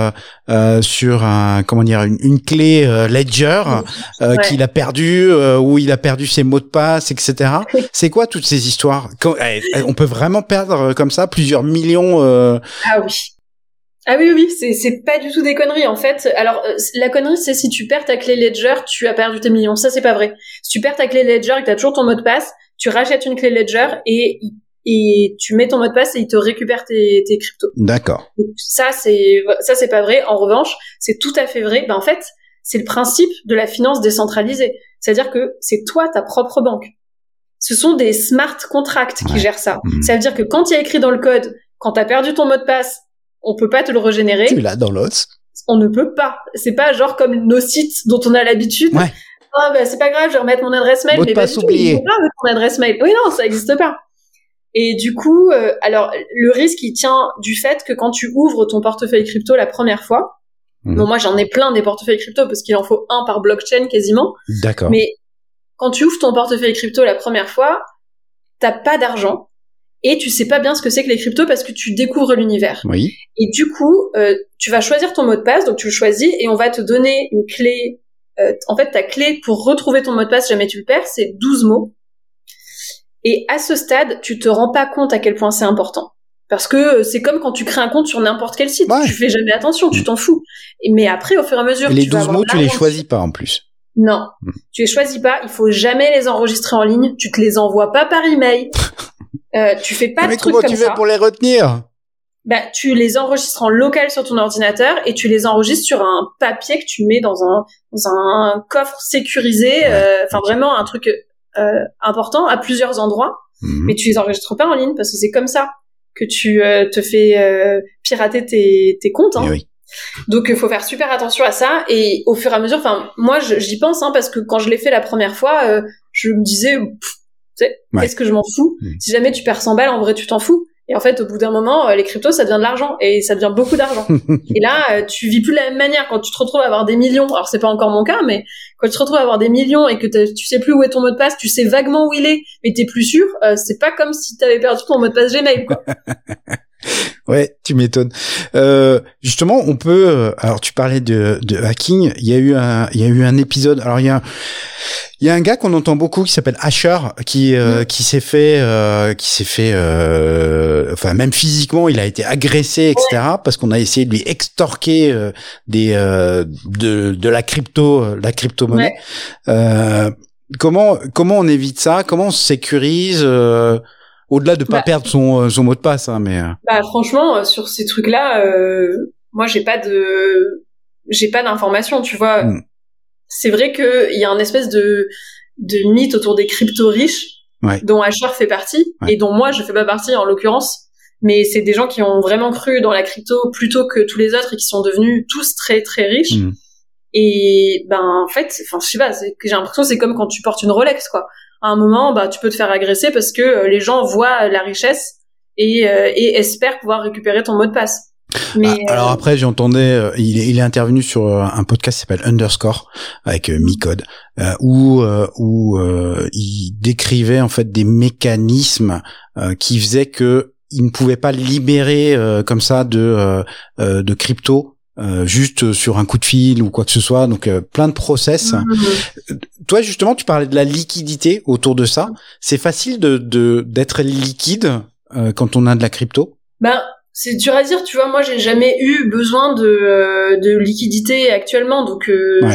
une clé Ledger qu'il a perdu, où il a perdu ses mots de passe, etc. C'est quoi toutes ces histoires? On peut vraiment perdre comme ça plusieurs millions. Ah oui. Ah oui, c'est pas du tout des conneries, en fait. Alors, la connerie, c'est si tu perds ta clé Ledger, tu as perdu tes millions. Ça, c'est pas vrai. Si tu perds ta clé Ledger et que t'as toujours ton mot de passe, tu rachètes une clé Ledger et et tu mets ton mot de passe et il te récupère tes cryptos. D'accord. Donc, ça c'est pas vrai. En revanche, c'est tout à fait vrai. En fait, c'est le principe de la finance décentralisée. C'est-à-dire que c'est toi ta propre banque. Ce sont des smart contracts qui gèrent ça. Ça veut dire que quand il y a écrit dans le code, quand t'as perdu ton mot de passe, on peut pas te le régénérer. Tu l'as dans l'os. On ne peut pas. C'est pas genre comme nos sites dont on a l'habitude. Ouais. Ah c'est pas grave, je vais remettre mon adresse mail. Mot de passe oublié. Pas avec ton adresse mail. Oui non, ça existe pas. Et du coup, alors le risque il tient du fait que quand tu ouvres ton portefeuille crypto la première fois, bon moi j'en ai plein des portefeuilles crypto parce qu'il en faut un par blockchain quasiment. D'accord. Mais quand tu ouvres ton portefeuille crypto la première fois, t'as pas d'argent et tu sais pas bien ce que c'est que les cryptos parce que tu découvres l'univers. Oui. Et du coup, tu vas choisir ton mot de passe, donc tu le choisis et on va te donner une clé. En fait, ta clé pour retrouver ton mot de passe si jamais tu le perds, c'est 12 mots. Et à ce stade, tu te rends pas compte à quel point c'est important. Parce que c'est comme quand tu crées un compte sur n'importe quel site. Ouais. Tu fais jamais attention, tu t'en fous. Mais après, au fur et à mesure, et les 12 mots, tu les choisis pas en plus. Non, tu les choisis pas. Il faut jamais les enregistrer en ligne. Tu te les envoies pas par email. Tu fais pas de trucs comme ça. Mais comment tu fais pour les retenir? Tu les enregistres en local sur ton ordinateur et tu les enregistres sur un papier que tu mets dans un coffre sécurisé. Vraiment un truc important à plusieurs endroits. Mais tu les enregistres pas en ligne parce que c'est comme ça que tu te fais pirater tes comptes. Hein. Oui. Donc il faut faire super attention à ça et au fur et à mesure, moi j'y pense parce que quand je l'ai fait la première fois, je me disais qu'est-ce que je m'en fous, si jamais tu perds 100 balles en vrai tu t'en fous et en fait au bout d'un moment les cryptos ça devient de l'argent et ça devient beaucoup d'argent et là tu vis plus de la même manière quand tu te retrouves à avoir des millions, alors c'est pas encore mon cas mais quand tu te retrouves à avoir des millions et que tu sais plus où est ton mot de passe, tu sais vaguement où il est mais t'es plus sûr, c'est pas comme si t'avais perdu ton mot de passe Gmail quoi. Ouais, tu m'étonnes. Justement, on peut. Alors, tu parlais de hacking. Il y a eu un épisode. Alors, il y a un gars qu'on entend beaucoup qui s'appelle Asher, qui s'est fait. Enfin, même physiquement, il a été agressé, etc. Parce qu'on a essayé de lui extorquer de la crypto-monnaie. Ouais. Comment on évite ça? Comment on se sécurise? Au-delà de pas perdre son mot de passe, hein, mais. Franchement, sur ces trucs-là, moi j'ai pas d'informations, tu vois. C'est vrai que il y a une espèce de mythe autour des cryptos riches, dont Asher fait partie, et dont moi je fais pas partie en l'occurrence. Mais c'est des gens qui ont vraiment cru dans la crypto plutôt que tous les autres et qui sont devenus tous très très riches. Et en fait, je sais pas, j'ai l'impression que c'est comme quand tu portes une Rolex, quoi. À un moment, tu peux te faire agresser parce que les gens voient la richesse et espèrent pouvoir récupérer ton mot de passe. Mais alors après, j'entendais, il est intervenu sur un podcast qui s'appelle Underscore avec Micode, où il décrivait en fait des mécanismes qui faisaient que il ne pouvait pas libérer comme ça de crypto. Juste sur un coup de fil ou quoi que ce soit, donc plein de process. Toi justement, tu parlais de la liquidité autour de ça. C'est facile d'être liquide quand on a de la crypto? C'est dur à dire, tu vois. Moi, j'ai jamais eu besoin de liquidité actuellement, donc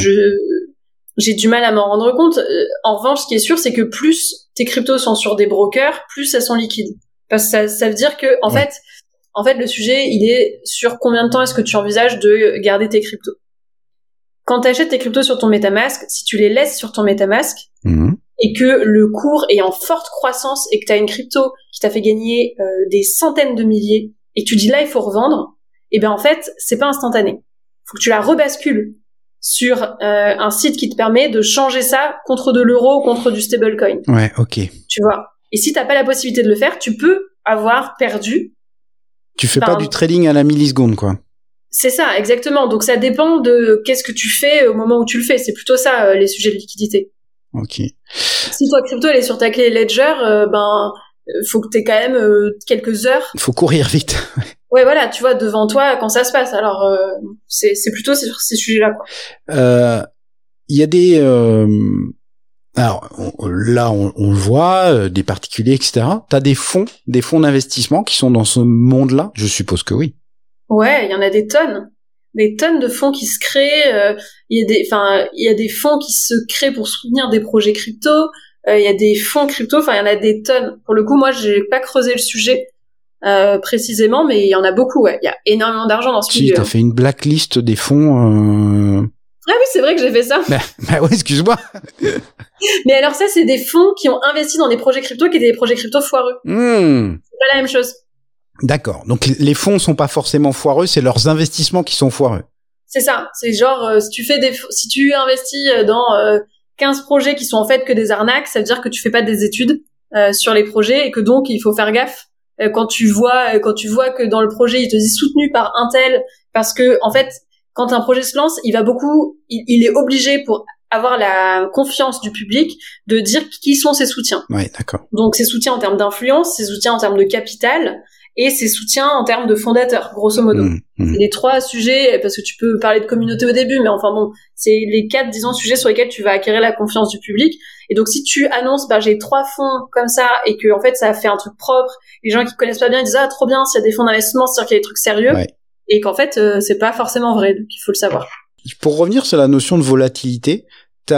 j'ai du mal à m'en rendre compte. En revanche, ce qui est sûr, c'est que plus tes cryptos sont sur des brokers, plus elles sont liquides. Parce que ça veut dire que en fait, le sujet, il est sur combien de temps est-ce que tu envisages de garder tes cryptos. Quand tu achètes tes cryptos sur ton MetaMask, si tu les laisses sur ton MetaMask et que le cours est en forte croissance et que tu as une crypto qui t'a fait gagner des centaines de milliers et que tu dis là, il faut revendre, en fait, c'est pas instantané. Faut que tu la rebascules sur un site qui te permet de changer ça contre de l'euro ou contre du stablecoin. Ouais, ok. Tu vois. Et si t'as pas la possibilité de le faire, tu peux avoir perdu. Tu fais pas du trading à la milliseconde, quoi. C'est ça, exactement. Donc ça dépend de qu'est-ce que tu fais au moment où tu le fais. C'est plutôt ça, les sujets de liquidité. Ok. Si toi, crypto, elle est sur ta clé Ledger, faut que t'aies quand même quelques heures. Faut courir vite. Ouais, voilà, tu vois, devant toi quand ça se passe. Alors, c'est plutôt sur ces sujets-là, quoi. Il y a des... Alors là, on le voit, des particuliers, etc. T'as des fonds d'investissement qui sont dans ce monde-là? Je suppose que oui. Ouais, il y en a des tonnes de fonds qui se créent. Il y a des fonds qui se créent pour soutenir des projets crypto. il y a des fonds crypto, enfin il y en a des tonnes. Pour le coup, moi j'ai pas creusé le sujet précisément, mais il y en a beaucoup. Ouais, il y a énormément d'argent dans ce milieu. Si t'as fait une blacklist des fonds. Ah oui, c'est vrai que j'ai fait ça. Bah ouais, excuse-moi. Mais alors ça, c'est des fonds qui ont investi dans des projets crypto qui étaient des projets crypto foireux. C'est pas la même chose. D'accord. Donc les fonds sont pas forcément foireux, c'est leurs investissements qui sont foireux. C'est ça. C'est genre si tu investis dans 15 projets qui sont en fait que des arnaques, ça veut dire que tu fais pas des études sur les projets et que donc il faut faire gaffe quand tu vois que dans le projet il te dit soutenu par un tel, parce que en fait quand un projet se lance, il est obligé pour avoir la confiance du public de dire qui sont ses soutiens. Ouais, d'accord. Donc ses soutiens en termes d'influence, ses soutiens en termes de capital et ses soutiens en termes de fondateurs, grosso modo. C'est les 3 sujets, parce que tu peux parler de communauté au début, mais enfin bon, c'est les 4, disons, sujets sur lesquels tu vas acquérir la confiance du public. Et donc si tu annonces, j'ai 3 fonds comme ça, et que en fait ça fait un truc propre, les gens qui connaissent pas bien ils disent trop bien, s'il y a des fonds d'investissement, c'est-à-dire qu'il y a des trucs sérieux. Ouais. Et qu'en fait, c'est pas forcément vrai, donc il faut le savoir. Pour revenir sur la notion de volatilité,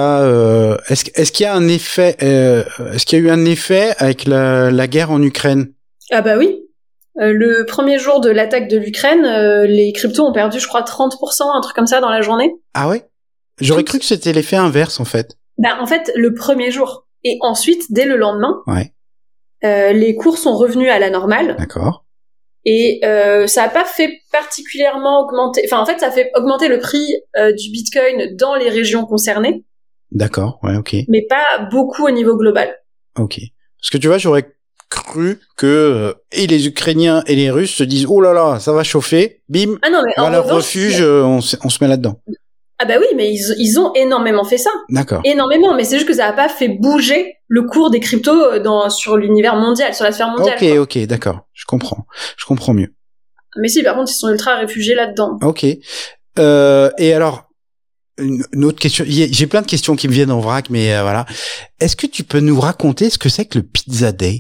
est-ce qu'il y a un effet, est-ce qu'il y a eu un effet avec la guerre en Ukraine? Ah bah oui. Le premier jour de l'attaque de l'Ukraine, les cryptos ont perdu, je crois, 30%, un truc comme ça dans la journée. Ah ouais? J'aurais cru que c'était l'effet inverse, en fait. En fait, le premier jour. Et ensuite, dès le lendemain, ouais. Les cours sont revenus à la normale. D'accord. Et ça a pas fait particulièrement augmenter... Enfin, en fait, ça a fait augmenter le prix du Bitcoin dans les régions concernées. D'accord, ouais, ok. Mais pas beaucoup au niveau global. Ok. Parce que tu vois, j'aurais cru que et les Ukrainiens et les Russes se disent « Oh là là, ça va chauffer, bim, à leur refuge, on se met là-dedans. » Ah bah oui, mais ils ont énormément fait ça. D'accord. Énormément, mais c'est juste que ça a pas fait bouger le cours des cryptos sur l'univers mondial, sur la sphère mondiale. Ok, d'accord. Je comprends mieux. Mais si, par contre, ils sont ultra réfugiés là-dedans. Ok. Et alors, une autre question. J'ai plein de questions qui me viennent en vrac, mais voilà. Est-ce que tu peux nous raconter ce que c'est que le Pizza Day?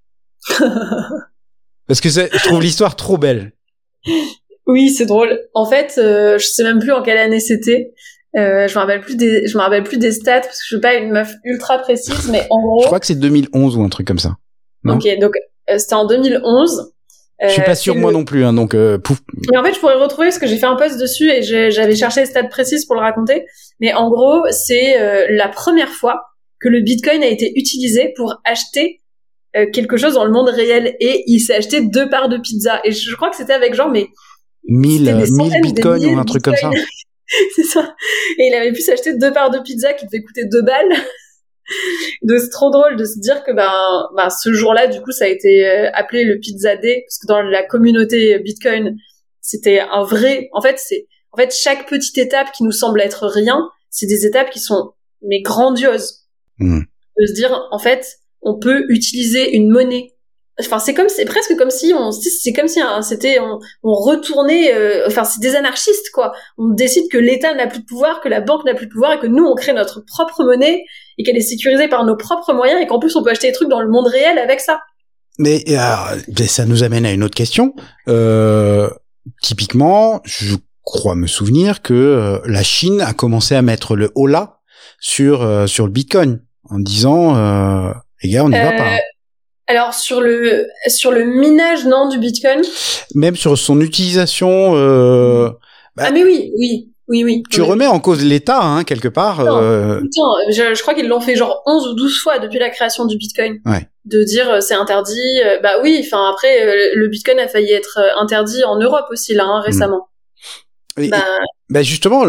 Parce que je trouve l'histoire trop belle. Oui, c'est drôle. En fait, je sais même plus en quelle année c'était. Je me rappelle plus des stats parce que je suis pas une meuf ultra précise, mais en gros. Je crois que c'est 2011 ou un truc comme ça. Non? Ok, donc c'était en 2011. Je suis pas sûr moi non plus, hein, donc pouf. Mais en fait, je pourrais le retrouver parce que j'ai fait un post dessus et j'avais cherché les stats précises pour le raconter. Mais en gros, c'est la première fois que le Bitcoin a été utilisé pour acheter quelque chose dans le monde réel, et il s'est acheté 2 parts de pizza. Et je crois que c'était avec genre 1000 bitcoins ou un truc comme ça. C'est ça. Et il avait pu s'acheter 2 parts de pizza qui devaient coûter 2 balles. Donc c'est trop drôle de se dire que ce jour-là, du coup, ça a été appelé le Pizza Day, parce que dans la communauté Bitcoin, c'était un vrai... En fait, chaque petite étape qui nous semble être rien, c'est des étapes qui sont grandioses. De se dire, en fait, on peut utiliser une monnaie. Enfin, c'est presque comme si on retournait, c'est des anarchistes, quoi. On décide que l'État n'a plus de pouvoir, que la banque n'a plus de pouvoir, et que nous, on crée notre propre monnaie, et qu'elle est sécurisée par nos propres moyens, et qu'en plus, on peut acheter des trucs dans le monde réel avec ça. Mais ça nous amène à une autre question. Typiquement, je crois me souvenir que la Chine a commencé à mettre le holà sur le Bitcoin, en disant les gars, on n'y va pas. Alors sur le minage, non, du Bitcoin. Même sur son utilisation. Ah mais oui. Tu remets en cause l'État, hein, quelque part. Je crois qu'ils l'ont fait genre 11 ou 12 fois depuis la création du Bitcoin. Ouais. De dire c'est interdit. Après le Bitcoin a failli être interdit en Europe aussi là, hein, récemment. Justement,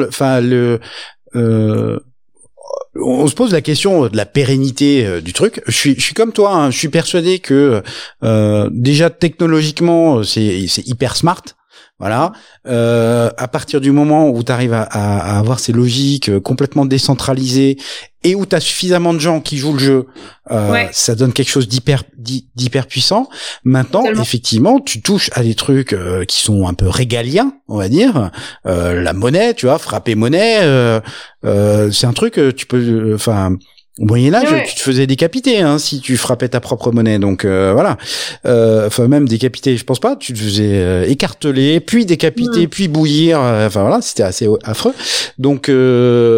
on se pose la question de la pérennité du truc. Je suis comme toi, hein, je suis persuadé que déjà technologiquement c'est hyper smart. Voilà. À partir du moment où tu arrives à avoir ces logiques complètement décentralisées et où tu as suffisamment de gens qui jouent le jeu, ça donne quelque chose d'hyper puissant. Maintenant, effectivement, tu touches à des trucs qui sont un peu régaliens, on va dire. La monnaie, tu vois, frapper monnaie, c'est un truc tu peux au Moyen-Âge, tu te faisais décapiter si tu frappais ta propre monnaie. Donc voilà. Même décapiter, je pense pas, tu te faisais écarteler, puis décapiter, puis bouillir, voilà, c'était assez affreux. Donc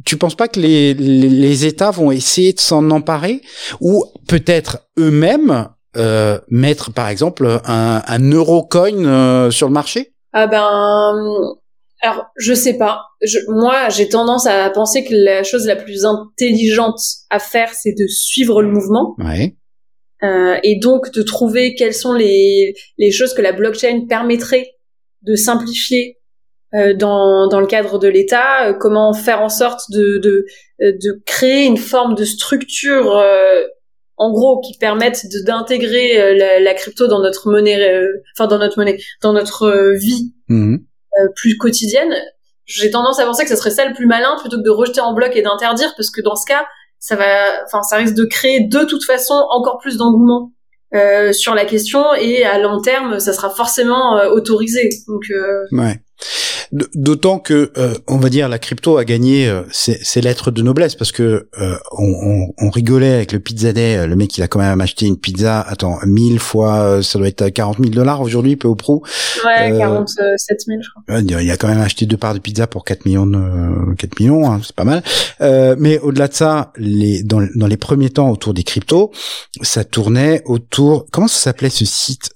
tu penses pas que les États vont essayer de s'en emparer, ou peut-être eux-mêmes mettre par exemple un eurocoin sur le marché? Ah alors je sais pas. Moi, j'ai tendance à penser que la chose la plus intelligente à faire, c'est de suivre le mouvement. Ouais. Et donc de trouver quelles sont les choses que la blockchain permettrait de simplifier dans le cadre de l'État, comment faire en sorte de créer une forme de structure en gros qui permette d'intégrer la crypto dans notre monnaie, dans notre vie plus quotidienne. J'ai tendance à penser que ce serait ça le plus malin plutôt que de rejeter en bloc et d'interdire, parce que dans ce cas ça risque de créer de toute façon encore plus d'engouement sur la question, et à long terme ça sera forcément autorisé. Donc ouais. D'autant que on va dire la crypto a gagné ses lettres de noblesse, parce que on rigolait avec le Pizza Day, le mec il a quand même acheté une pizza 1000 fois, ça doit être $40,000 aujourd'hui, peu ou prou. Ouais, 47 000 je crois. Il a quand même acheté 2 parts de pizza pour 4 millions, hein, c'est pas mal. Mais au-delà de ça, dans les premiers temps autour des cryptos, ça tournait autour, comment ça s'appelait ce site,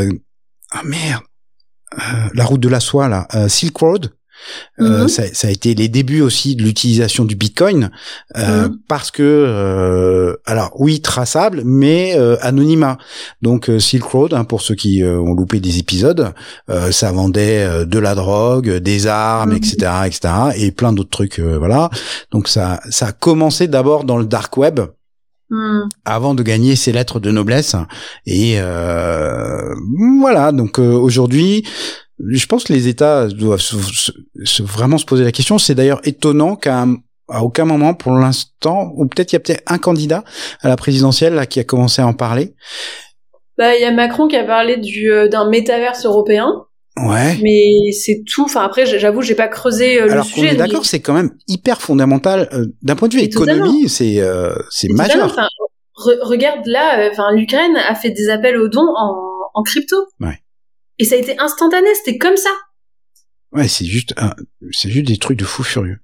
la route de la soie là, Silk Road. Ça a été les débuts aussi de l'utilisation du Bitcoin, parce que alors oui, traçable, mais anonymat. Donc Silk Road, pour ceux qui ont loupé des épisodes, ça vendait de la drogue, des armes, etc., et plein d'autres trucs, voilà. Donc ça a commencé d'abord dans le dark web, avant de gagner ses lettres de noblesse, et voilà. Donc aujourd'hui, je pense que les États doivent vraiment se poser la question. C'est d'ailleurs étonnant qu'à aucun moment pour l'instant, ou peut-être il y a peut-être un candidat à la présidentielle là qui a commencé à en parler. Il y a Macron qui a parlé d'un métaverse européen. Ouais. Mais c'est tout. Enfin, après, j'avoue, j'ai pas creusé le Alors sujet. Alors qu'on est d'accord, c'est quand même hyper fondamental d'un point de vue économie. C'est majeur. Enfin, regarde là. L'Ukraine a fait des appels aux dons en crypto. Ouais. Et ça a été instantané. C'était comme ça. Ouais, c'est juste des trucs de fou furieux.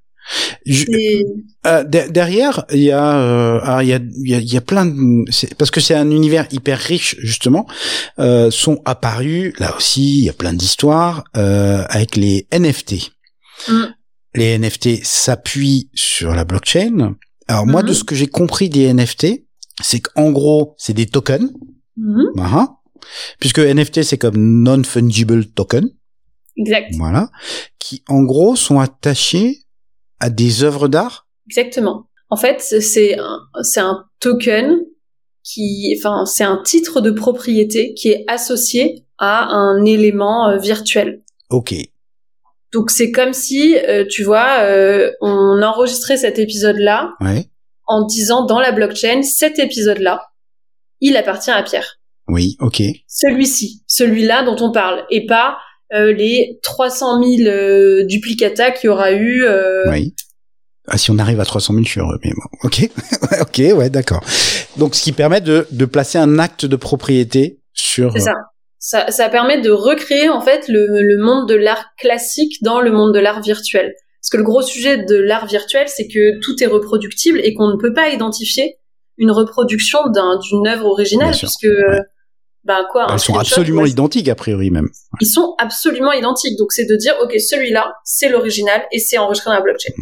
Derrière, il y a plein de, parce que c'est un univers hyper riche justement, sont apparus là aussi, il y a plein d'histoires avec les NFT. Les NFT s'appuient sur la blockchain. Alors moi, de ce que j'ai compris des NFT, c'est qu'en gros, c'est des tokens. Puisque NFT c'est comme non-fungible token. Exact. Voilà, qui en gros sont attachés à des œuvres d'art. Exactement. En fait, c'est un token c'est un titre de propriété qui est associé à un élément virtuel. Ok. Donc c'est comme si, tu vois, on enregistrait cet épisode-là, en disant dans la blockchain, cet épisode-là, il appartient à Pierre. Oui, ok. Celui-là dont on parle, et pas les 300 000 duplicata qu'il y aura eu. Oui. Ah, si on arrive à 300 000, je suis heureux. Mais bon, ok, ok, ouais, d'accord. Donc, ce qui permet de placer un acte de propriété sur. C'est ça. Ça permet de recréer en fait le monde de l'art classique dans le monde de l'art virtuel. Parce que le gros sujet de l'art virtuel, c'est que tout est reproductible et qu'on ne peut pas identifier une reproduction d'une œuvre originale, puisque elles sont absolument identiques a priori même. Ils sont absolument identiques. Donc c'est de dire ok, celui-là c'est l'original et c'est enregistré dans la blockchain.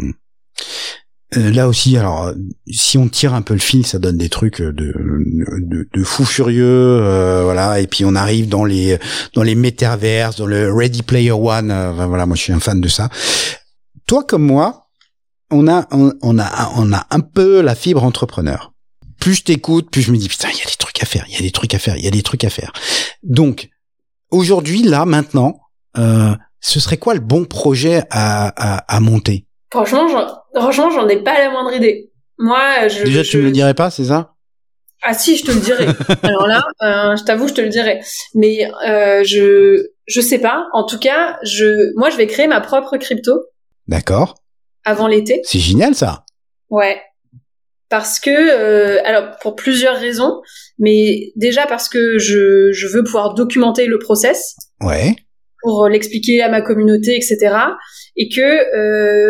Là aussi, alors si on tire un peu le fil, ça donne des trucs de fou furieux, voilà. Et puis on arrive dans les métaverses, dans le Ready Player One. Voilà, moi je suis un fan de ça. Toi comme moi, on a un peu la fibre entrepreneur. Plus je t'écoute, plus je me dis putain, il y a des trucs à faire. Donc aujourd'hui, là, maintenant, ce serait quoi le bon projet à monter? Franchement, j'en ai pas la moindre idée. Moi, déjà, tu me le dirais pas, c'est ça? Ah si, je te le dirais. Alors là, je t'avoue, je te le dirais. Mais je sais pas. En tout cas, moi, je vais créer ma propre crypto. D'accord. Avant l'été. C'est génial, ça. Ouais. Parce que, alors pour plusieurs raisons, mais déjà parce que je veux pouvoir documenter le process. Ouais. Pour l'expliquer à ma communauté, etc. Et que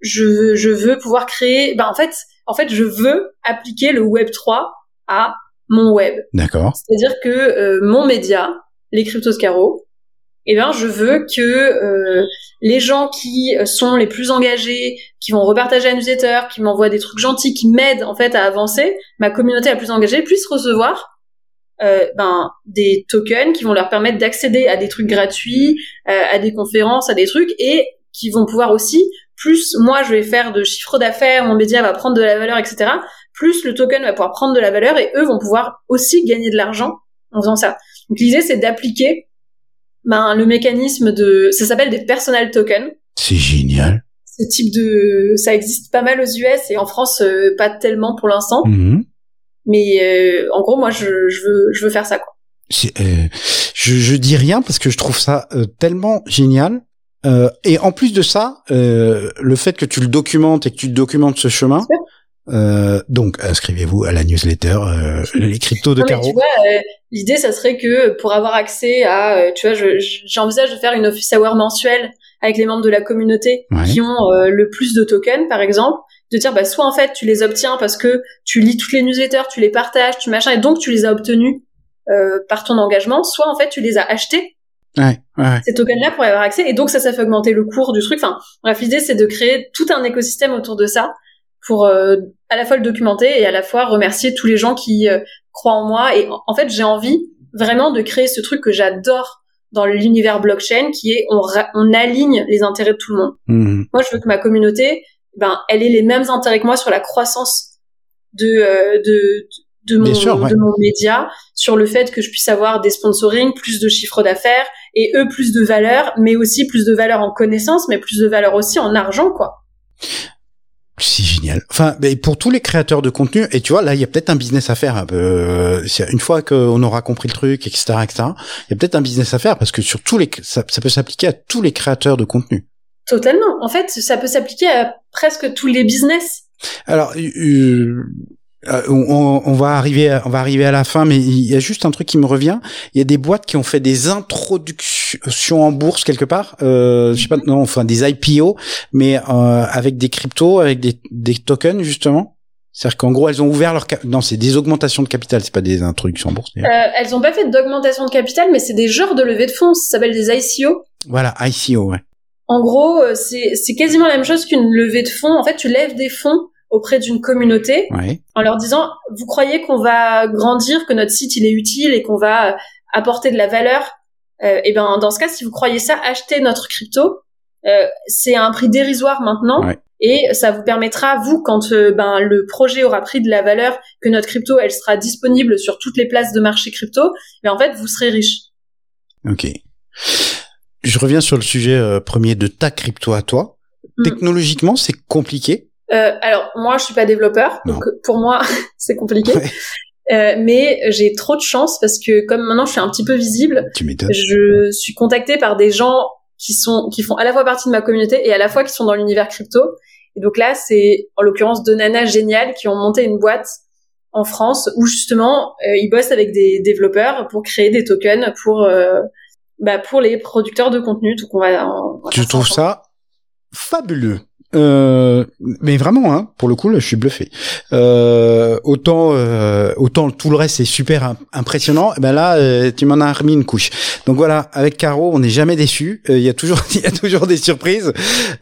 je veux pouvoir créer, en fait, je veux appliquer le Web 3 à mon web. D'accord. C'est-à-dire que mon média, les cryptos de Caro, je veux que les gens qui sont les plus engagés, qui vont repartager la newsletter, qui m'envoient des trucs gentils, qui m'aident en fait à avancer, ma communauté la plus engagée puisse recevoir des tokens qui vont leur permettre d'accéder à des trucs gratuits, à des conférences, à des trucs, et qui vont pouvoir aussi, plus moi je vais faire de chiffre d'affaires, mon média va prendre de la valeur, etc., plus le token va pouvoir prendre de la valeur, et eux vont pouvoir aussi gagner de l'argent en faisant ça. Donc l'idée c'est d'appliquer le mécanisme ça s'appelle des personal tokens. C'est génial. Ce type ça existe pas mal aux US et en France pas tellement pour l'instant. Mm-hmm. Mais en gros, moi, je veux faire ça, quoi. Je dis rien parce que je trouve ça tellement génial. Et en plus de ça, le fait que tu le documentes et que tu documentes ce chemin, donc inscrivez-vous à la newsletter les cryptos de Caro. Tu vois, l'idée, ça serait que pour avoir accès à, tu vois, j'envisage de faire une office hour mensuelle avec les membres de la communauté qui ont le plus de tokens, par exemple. De dire soit en fait tu les obtiens parce que tu lis toutes les newsletters, tu les partages, tu machin, et donc tu les as obtenus par ton engagement, soit en fait tu les as achetés, ces tokens-là, pour y avoir accès, et donc ça fait augmenter le cours du truc. Enfin bref, l'idée c'est de créer tout un écosystème autour de ça pour à la fois le documenter et à la fois remercier tous les gens qui croient en moi. Et en fait j'ai envie vraiment de créer ce truc que j'adore dans l'univers blockchain, qui est on aligne les intérêts de tout le monde. Mmh. Moi je veux que ma communauté elle ait les mêmes intérêts que moi sur la croissance de mon média, sur le fait que je puisse avoir des sponsoring, plus de chiffre d'affaires, et eux plus de valeur, mais aussi plus de valeur en connaissances, mais plus de valeur aussi en argent, quoi. C'est génial. Enfin, pour tous les créateurs de contenu, et tu vois, là, il y a peut-être un business à faire. Une fois qu'on aura compris le truc, etc., il y a peut-être un business à faire parce que sur ça peut s'appliquer à tous les créateurs de contenu. Totalement. En fait, ça peut s'appliquer à presque tous les business. Alors, on va arriver à la fin, mais il y a juste un truc qui me revient. Il y a des boîtes qui ont fait des introductions en bourse quelque part, je sais pas, non, enfin des IPO, mais avec des cryptos, avec des tokens justement. C'est-à-dire qu'en gros, elles ont ouvert c'est des augmentations de capital, c'est pas des introductions en bourse. Elles ont pas fait d'augmentation de capital, mais c'est des genres de levée de fonds. Ça s'appelle des ICO. Voilà, ICO, ouais. En gros, c'est quasiment la même chose qu'une levée de fonds. En fait, tu lèves des fonds auprès d'une communauté en leur disant « Vous croyez qu'on va grandir, que notre site il est utile et qu'on va apporter de la valeur et dans ce cas, si vous croyez ça, achetez notre crypto. C'est à un prix dérisoire maintenant et ça vous permettra, vous, quand le projet aura pris de la valeur, que notre crypto elle sera disponible sur toutes les places de marché crypto, en fait, vous serez riche. » Ok. Je reviens sur le sujet premier de ta crypto à toi. Technologiquement, c'est compliqué. Alors, moi, je suis pas développeur, donc pour moi, c'est compliqué. Mais j'ai trop de chance parce que comme maintenant, je suis un petit peu visible, je suis contactée par des gens qui font à la fois partie de ma communauté et à la fois qui sont dans l'univers crypto. Et donc là, c'est en l'occurrence deux nanas géniales qui ont monté une boîte en France où justement, ils bossent avec des développeurs pour créer des tokens pour les producteurs de contenu. Donc on va je trouve ça fabuleux. Mais vraiment, hein, pour le coup, là, je suis bluffé. Autant tout le reste c'est super impressionnant. Ben là, tu m'en as remis une couche. Donc voilà, avec Caro, on n'est jamais déçu. Il y a toujours des surprises.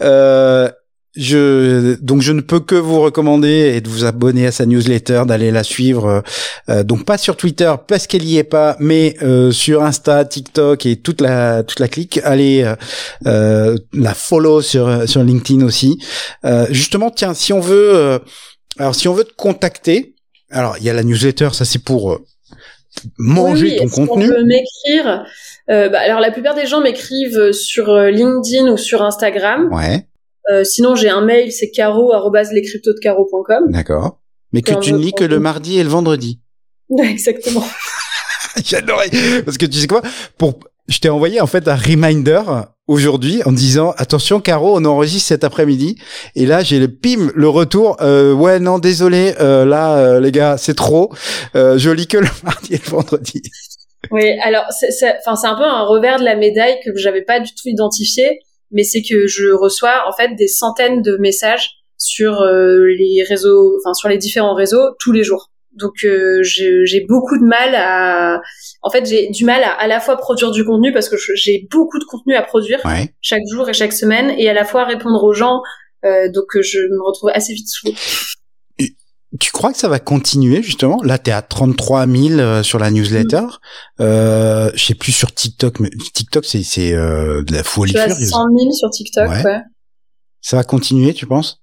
Donc je ne peux que vous recommander et de vous abonner à sa newsletter, d'aller la suivre. Donc pas sur Twitter parce qu'elle y est pas, mais sur Insta, TikTok et toute la clique. Allez la follow sur LinkedIn aussi. Justement, tiens, si on veut te contacter, alors il y a la newsletter, ça c'est pour manger ton contenu. Si on veut m'écrire, alors la plupart des gens m'écrivent sur LinkedIn ou sur Instagram. Ouais. Sinon, j'ai un mail, c'est caro@lescryptosdecaro.com. D'accord. Mais que tu ne lis que le mardi et le vendredi. Exactement. J'adorais. Parce que tu sais quoi? Je t'ai envoyé, en fait, un reminder aujourd'hui en disant, attention, Caro, on enregistre cet après-midi. Et là, j'ai le retour. Ouais, non, désolé. Les gars, c'est trop. Je lis que le mardi et le vendredi. Oui. Alors, c'est un peu un revers de la médaille que j'avais pas du tout identifié. mais c'est que je reçois en fait des centaines de messages sur les réseaux, enfin sur les différents réseaux tous les jours. Donc j'ai beaucoup de mal j'ai du mal à la fois produire du contenu parce que j'ai beaucoup de contenu à produire chaque jour et chaque semaine, et à la fois répondre aux gens, donc je me retrouve assez vite saoulée. Tu crois que ça va continuer justement? Là, t'es à 33 000 sur la newsletter. Je sais plus sur TikTok, mais TikTok c'est de la folie furieuse. Tu as 100 000 sur TikTok, ouais. Ça va continuer, tu penses?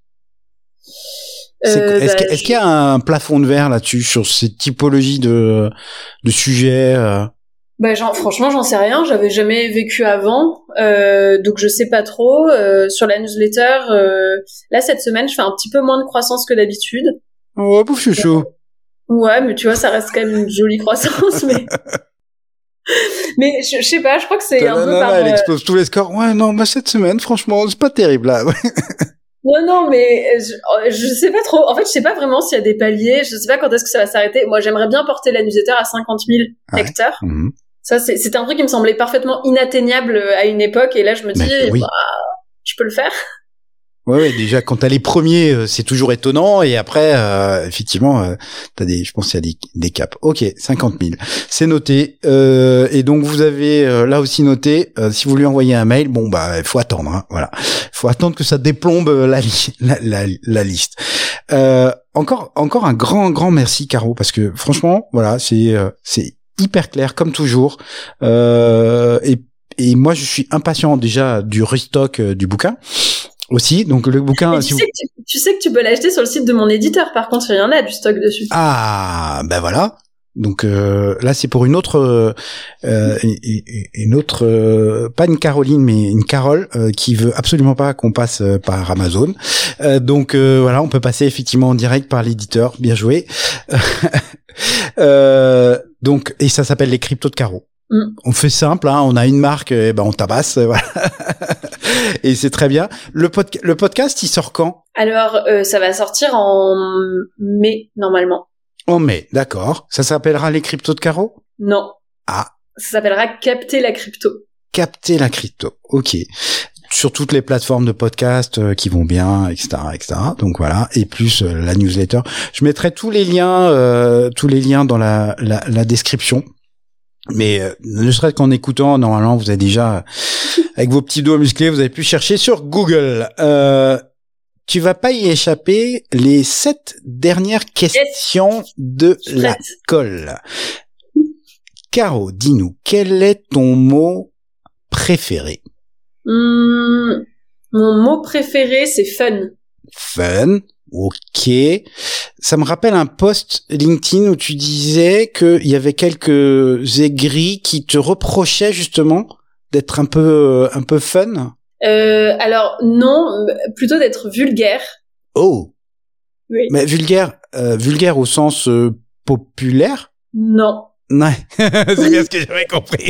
Est-ce qu'il y a un plafond de verre là-dessus sur cette typologie de sujets? Franchement, j'en sais rien. J'avais jamais vécu avant, donc je sais pas trop. Sur la newsletter, là cette semaine, je fais un petit peu moins de croissance que d'habitude. Oh, pauvre chouchou. Ouais, mais tu vois, ça reste quand même une jolie croissance, mais je sais pas. Je crois que c'est un peu par. Elle explose tous les scores. Ouais, non, cette semaine, franchement, c'est pas terrible là. Non, mais je sais pas trop. En fait, je sais pas vraiment s'il y a des paliers. Je sais pas quand est-ce que ça va s'arrêter. Moi, j'aimerais bien porter la newsletter à 50 000 lecteurs. Mmh. Ça, c'était un truc qui me semblait parfaitement inatteignable à une époque. Et là, je me dis, je peux le faire. Ouais, déjà quand t'as les premiers, c'est toujours étonnant, et après, effectivement, je pense qu'il y a des caps. Ok, 50 000, c'est noté. Et donc vous avez là aussi noté, si vous lui envoyez un mail, il faut attendre, hein, voilà, faut attendre que ça déplombe la liste. Encore un grand merci Caro, parce que franchement, voilà, c'est hyper clair comme toujours. Et moi je suis impatient déjà du restock du bouquin. Aussi, donc le bouquin. Tu sais que tu peux l'acheter sur le site de mon éditeur. Par contre, il y en a du stock dessus. Ah, voilà. Donc là, c'est pour une autre, pas une Caroline, mais une Carole qui veut absolument pas qu'on passe par Amazon. Donc voilà, on peut passer effectivement en direct par l'éditeur. Bien joué. Donc, et ça s'appelle Les Cryptos de Caro. On fait simple, hein, on a une marque, on tabasse, voilà. Et c'est très bien. Le podcast, il sort quand? Alors, ça va sortir en mai, normalement. En mai, d'accord. Ça s'appellera Les Cryptos de Caro? Non. Ah. Ça s'appellera Capter la crypto. Capter la crypto, ok. Sur toutes les plateformes de podcast qui vont bien, etc., etc. Donc voilà, et plus la newsletter. Je mettrai tous les liens dans la description. Mais ne serait-ce qu'en écoutant, normalement, vous avez déjà, avec vos petits doigts musclés, vous avez pu chercher sur Google. Tu vas pas y échapper. Les 7 dernières questions de la colle. Caro, dis-nous, quel est ton mot préféré? Mon mot préféré, c'est fun. Fun. Ok. Ça me rappelle un post LinkedIn où tu disais qu'il y avait quelques aigris qui te reprochaient justement d'être un peu fun. Alors non, plutôt d'être vulgaire. Oh. Oui. Mais vulgaire au sens populaire? Non. Ouais. C'est bien ce que j'avais compris.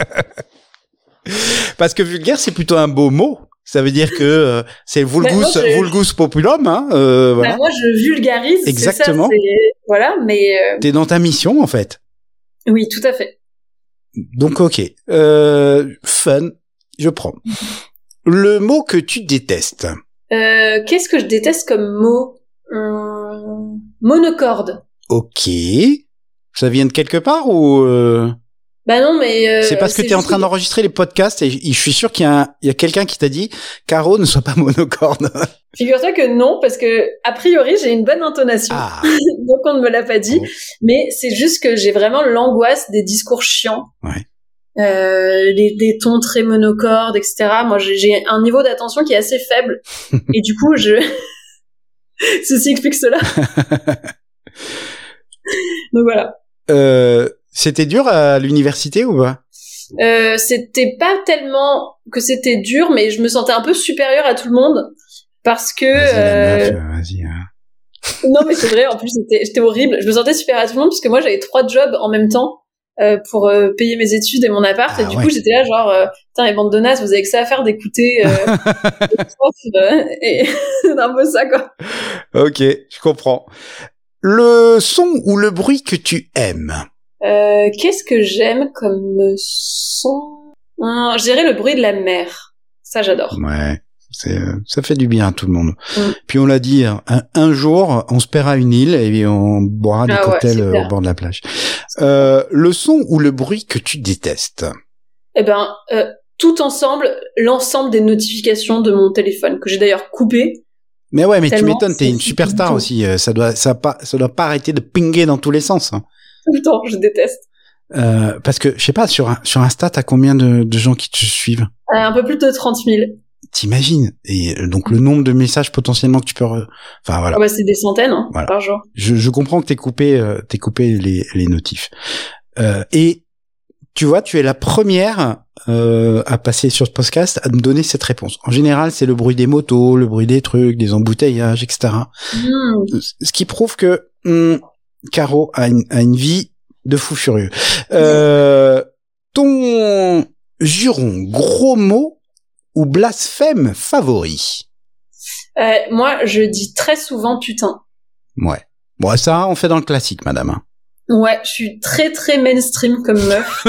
Parce que vulgaire, c'est plutôt un beau mot. Ça veut dire que c'est vulgus populum, hein. Voilà. Moi, je vulgarise. Exactement. C'est ça, voilà, mais. T'es dans ta mission, en fait. Oui, tout à fait. Donc, ok. Fun, je prends. Le mot que tu détestes. Qu'est-ce que je déteste comme mot? Monocorde. Ok. Ça vient de quelque part ou Non, mais c'est parce que t'es en train d'enregistrer les podcasts et je suis sûr qu'il y a quelqu'un qui t'a dit Caro, ne sois pas monocorde. Figure-toi que non, parce que a priori j'ai une bonne intonation, donc on ne me l'a pas dit. Mais c'est juste que j'ai vraiment l'angoisse des discours chiants, des tons très monocordes, etc. Moi, j'ai un niveau d'attention qui est assez faible, et du coup, ceci explique cela. Donc voilà. C'était dur à l'université ou pas? C'était pas tellement que c'était dur, mais je me sentais un peu supérieure à tout le monde parce que. Vas-y. Non, mais c'est vrai. En plus, j'étais horrible. Je me sentais supérieure à tout le monde puisque moi j'avais 3 jobs en même temps pour payer mes études et mon appart. Et du coup, j'étais là genre, putain, les bandes de nazes, vous avez que ça à faire d'écouter les profs et c'est un peu ça quoi. Ok, je comprends. Le son ou le bruit que tu aimes? Qu'est-ce que j'aime comme son? Je dirais le bruit de la mer. Ça, j'adore. Ouais. Ça fait du bien à tout le monde. Puis on l'a dit, un jour, on se paiera une île et on boira des cocktails au bord de la plage. Le son ou le bruit que tu détestes? Eh ben, tout ensemble, l'ensemble des notifications de mon téléphone, que j'ai d'ailleurs coupé. Mais ouais, mais tu m'étonnes, t'es une superstar aussi. Ça doit pas arrêter de pinguer dans tous les sens. Hein. Tout le temps, je déteste. Parce que, je sais pas, sur Insta, t'as combien de gens qui te suivent? Un peu plus de 30 000. T'imagines? Et donc, le nombre de messages potentiellement que tu peux... Enfin, voilà. Ah bah, c'est des centaines, hein, voilà. Par jour. Je comprends que t'es coupé les notifs. Et, tu vois, tu es la première à passer sur ce podcast à me donner cette réponse. En général, c'est le bruit des motos, le bruit des trucs, des embouteillages, etc. Ce qui prouve que Caro a une vie de fou furieux. Ton juron, gros mot ou blasphème favori? Moi, je dis très souvent putain. Ouais. Bon, ça, on fait dans le classique, madame. Ouais, je suis très très mainstream comme meuf.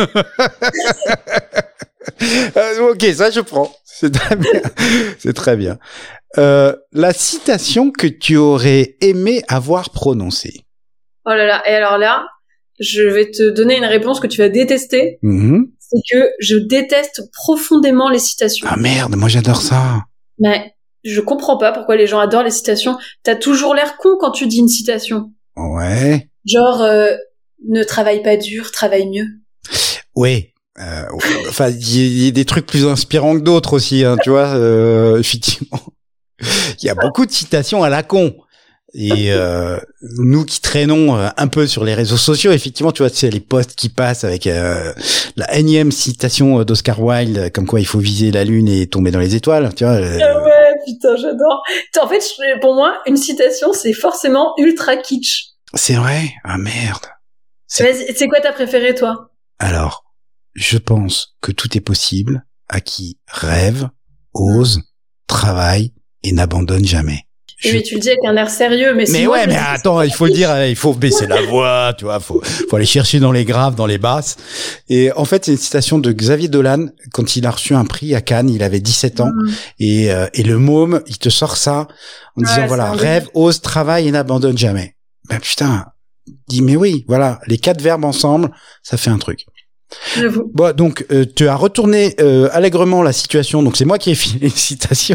Ok, ça je prends. C'est très bien. C'est très bien. La citation que tu aurais aimé avoir prononcée. Oh là là. Et alors là, je vais te donner une réponse que tu vas détester. C'est que je déteste profondément les citations. Ah merde, moi j'adore ça. Mais je comprends pas pourquoi les gens adorent les citations. T'as toujours l'air con quand tu dis une citation. Ouais. Genre, ne travaille pas dur, travaille mieux. Ouais. Enfin, il y a des trucs plus inspirants que d'autres aussi, hein, tu vois. Effectivement, il y a beaucoup de citations à la con. Et nous qui traînons un peu sur les réseaux sociaux, effectivement, tu vois, c'est les posts qui passent avec la énième citation d'Oscar Wilde, comme quoi il faut viser la lune et tomber dans les étoiles, tu vois. Ah ouais, putain, j'adore. En fait, pour moi, une citation, c'est forcément ultra kitsch. C'est vrai? Ah merde. C'est quoi ta préférée, toi? Alors, je pense que tout est possible à qui rêve, ose, travaille et n'abandonne jamais. Mais tu le dis avec un air sérieux, mais mais ouais, mais attends, il faut le dire, il faut baisser la voix, tu vois, faut aller chercher dans les graves, dans les basses. Et en fait, c'est une citation de Xavier Dolan quand il a reçu un prix à Cannes, il avait 17 ans, et le môme, il te sort ça en disant voilà, rêve, ose, travaille et n'abandonne jamais. Ben putain, dis mais oui, voilà, les 4 verbes ensemble, ça fait un truc. Bon, donc tu as retourné allègrement la situation, donc c'est moi qui ai filé les citations.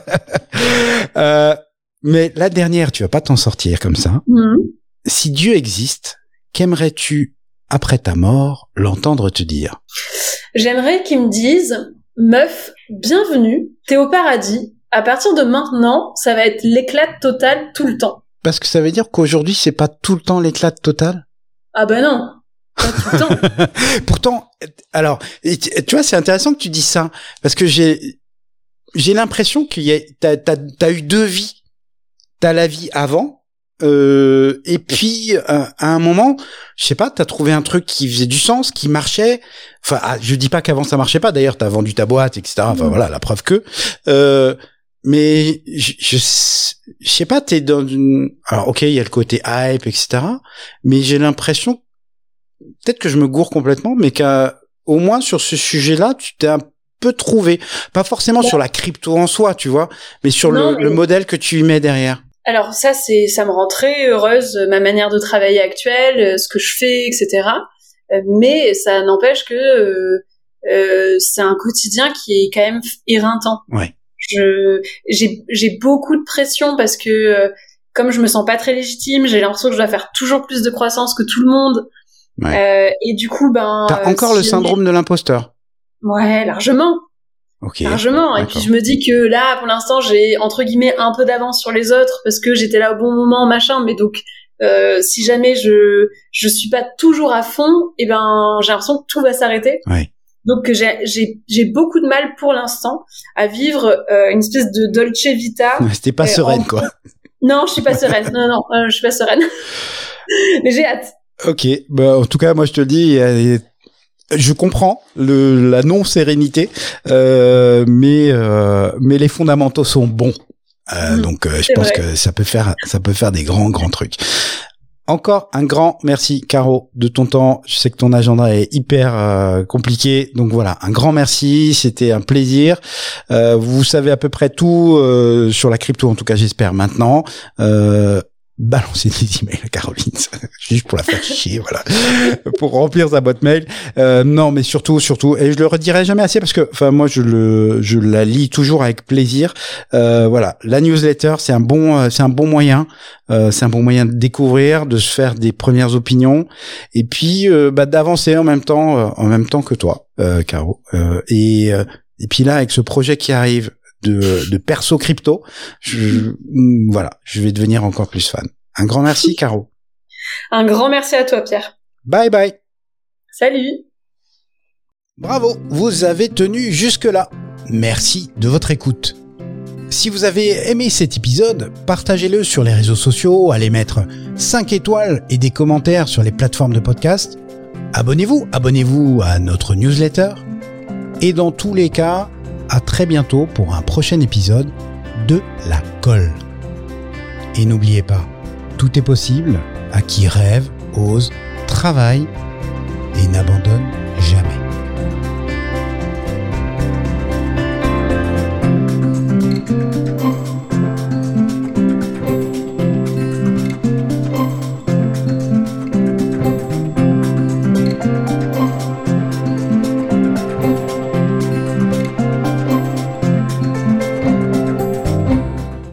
Mais la dernière, tu vas pas t'en sortir comme ça. Si Dieu existe, qu'aimerais-tu, après ta mort, l'entendre te dire? J'aimerais qu'il me dise, meuf, bienvenue, t'es au paradis. À partir de maintenant, ça va être l'éclat total tout le temps. Parce que ça veut dire qu'aujourd'hui, c'est pas tout le temps l'éclat total? Ah bah non, pas tout le temps. Pourtant, alors, tu vois, c'est intéressant que tu dis ça, parce que j'ai l'impression t'as eu 2 vies. T'as la vie avant, et puis à un moment, je sais pas, t'as trouvé un truc qui faisait du sens, qui marchait. Enfin, je dis pas qu'avant ça marchait pas. D'ailleurs, t'as vendu ta boîte, etc. Enfin voilà, la preuve que. Mais je sais pas, t'es dans une. Alors ok, il y a le côté hype, etc. Mais j'ai l'impression, peut-être que je me gourre complètement, mais qu'au moins sur ce sujet-là, tu t'es un peu trouvé. Pas forcément sur la crypto en soi, tu vois, mais sur le modèle que tu y mets derrière. Alors ça me rend très heureuse, ma manière de travailler actuelle, ce que je fais, etc. Mais ça n'empêche que c'est un quotidien qui est quand même éreintant. Ouais. J'ai beaucoup de pression parce que comme je me sens pas très légitime, j'ai l'impression que je dois faire toujours plus de croissance que tout le monde. Ouais. Et du coup, t'as encore le syndrome de l'imposteur. Ouais, largement. Okay, largement. Et puis je me dis que là, pour l'instant, j'ai entre guillemets un peu d'avance sur les autres parce que j'étais là au bon moment, machin. Mais donc, si jamais je suis pas toujours à fond, et ben j'ai l'impression que tout va s'arrêter. Ouais. Donc j'ai beaucoup de mal pour l'instant à vivre une espèce de Dolce Vita. C'était pas sereine, quoi. Non, je suis pas sereine. Non, je suis pas sereine. Mais j'ai hâte. Ok. Bah en tout cas, moi je te le dis. Je comprends la non-sérénité, mais les fondamentaux sont bons. Donc je pense que ça peut faire des grands trucs. Encore un grand merci, Caro, de ton temps. Je sais que ton agenda est hyper compliqué, donc voilà, un grand merci. C'était un plaisir. Vous savez à peu près tout sur la crypto, en tout cas, j'espère maintenant. Balancez des emails à Caroline, juste pour la faire chier, voilà, pour remplir sa boîte mail. Non, mais surtout, et je le redirai jamais assez parce que, enfin, moi, je la lis toujours avec plaisir. Voilà, la newsletter, c'est un bon moyen. C'est un bon moyen de découvrir, de se faire des premières opinions, et puis d'avancer en même temps que toi, Caro. Et puis là, avec ce projet qui arrive de perso crypto, je vais devenir encore plus fan. Un grand merci, Caro. Un grand merci à toi, Pierre. Bye bye. Salut. Bravo, vous avez tenu jusque-là. Merci de votre écoute. Si vous avez aimé cet épisode, partagez-le sur les réseaux sociaux, allez mettre 5 étoiles et des commentaires sur les plateformes de podcast. Abonnez-vous à notre newsletter. Et dans tous les cas, à très bientôt pour un prochain épisode de La Colle. Et n'oubliez pas, tout est possible à qui rêve, ose, travaille et n'abandonne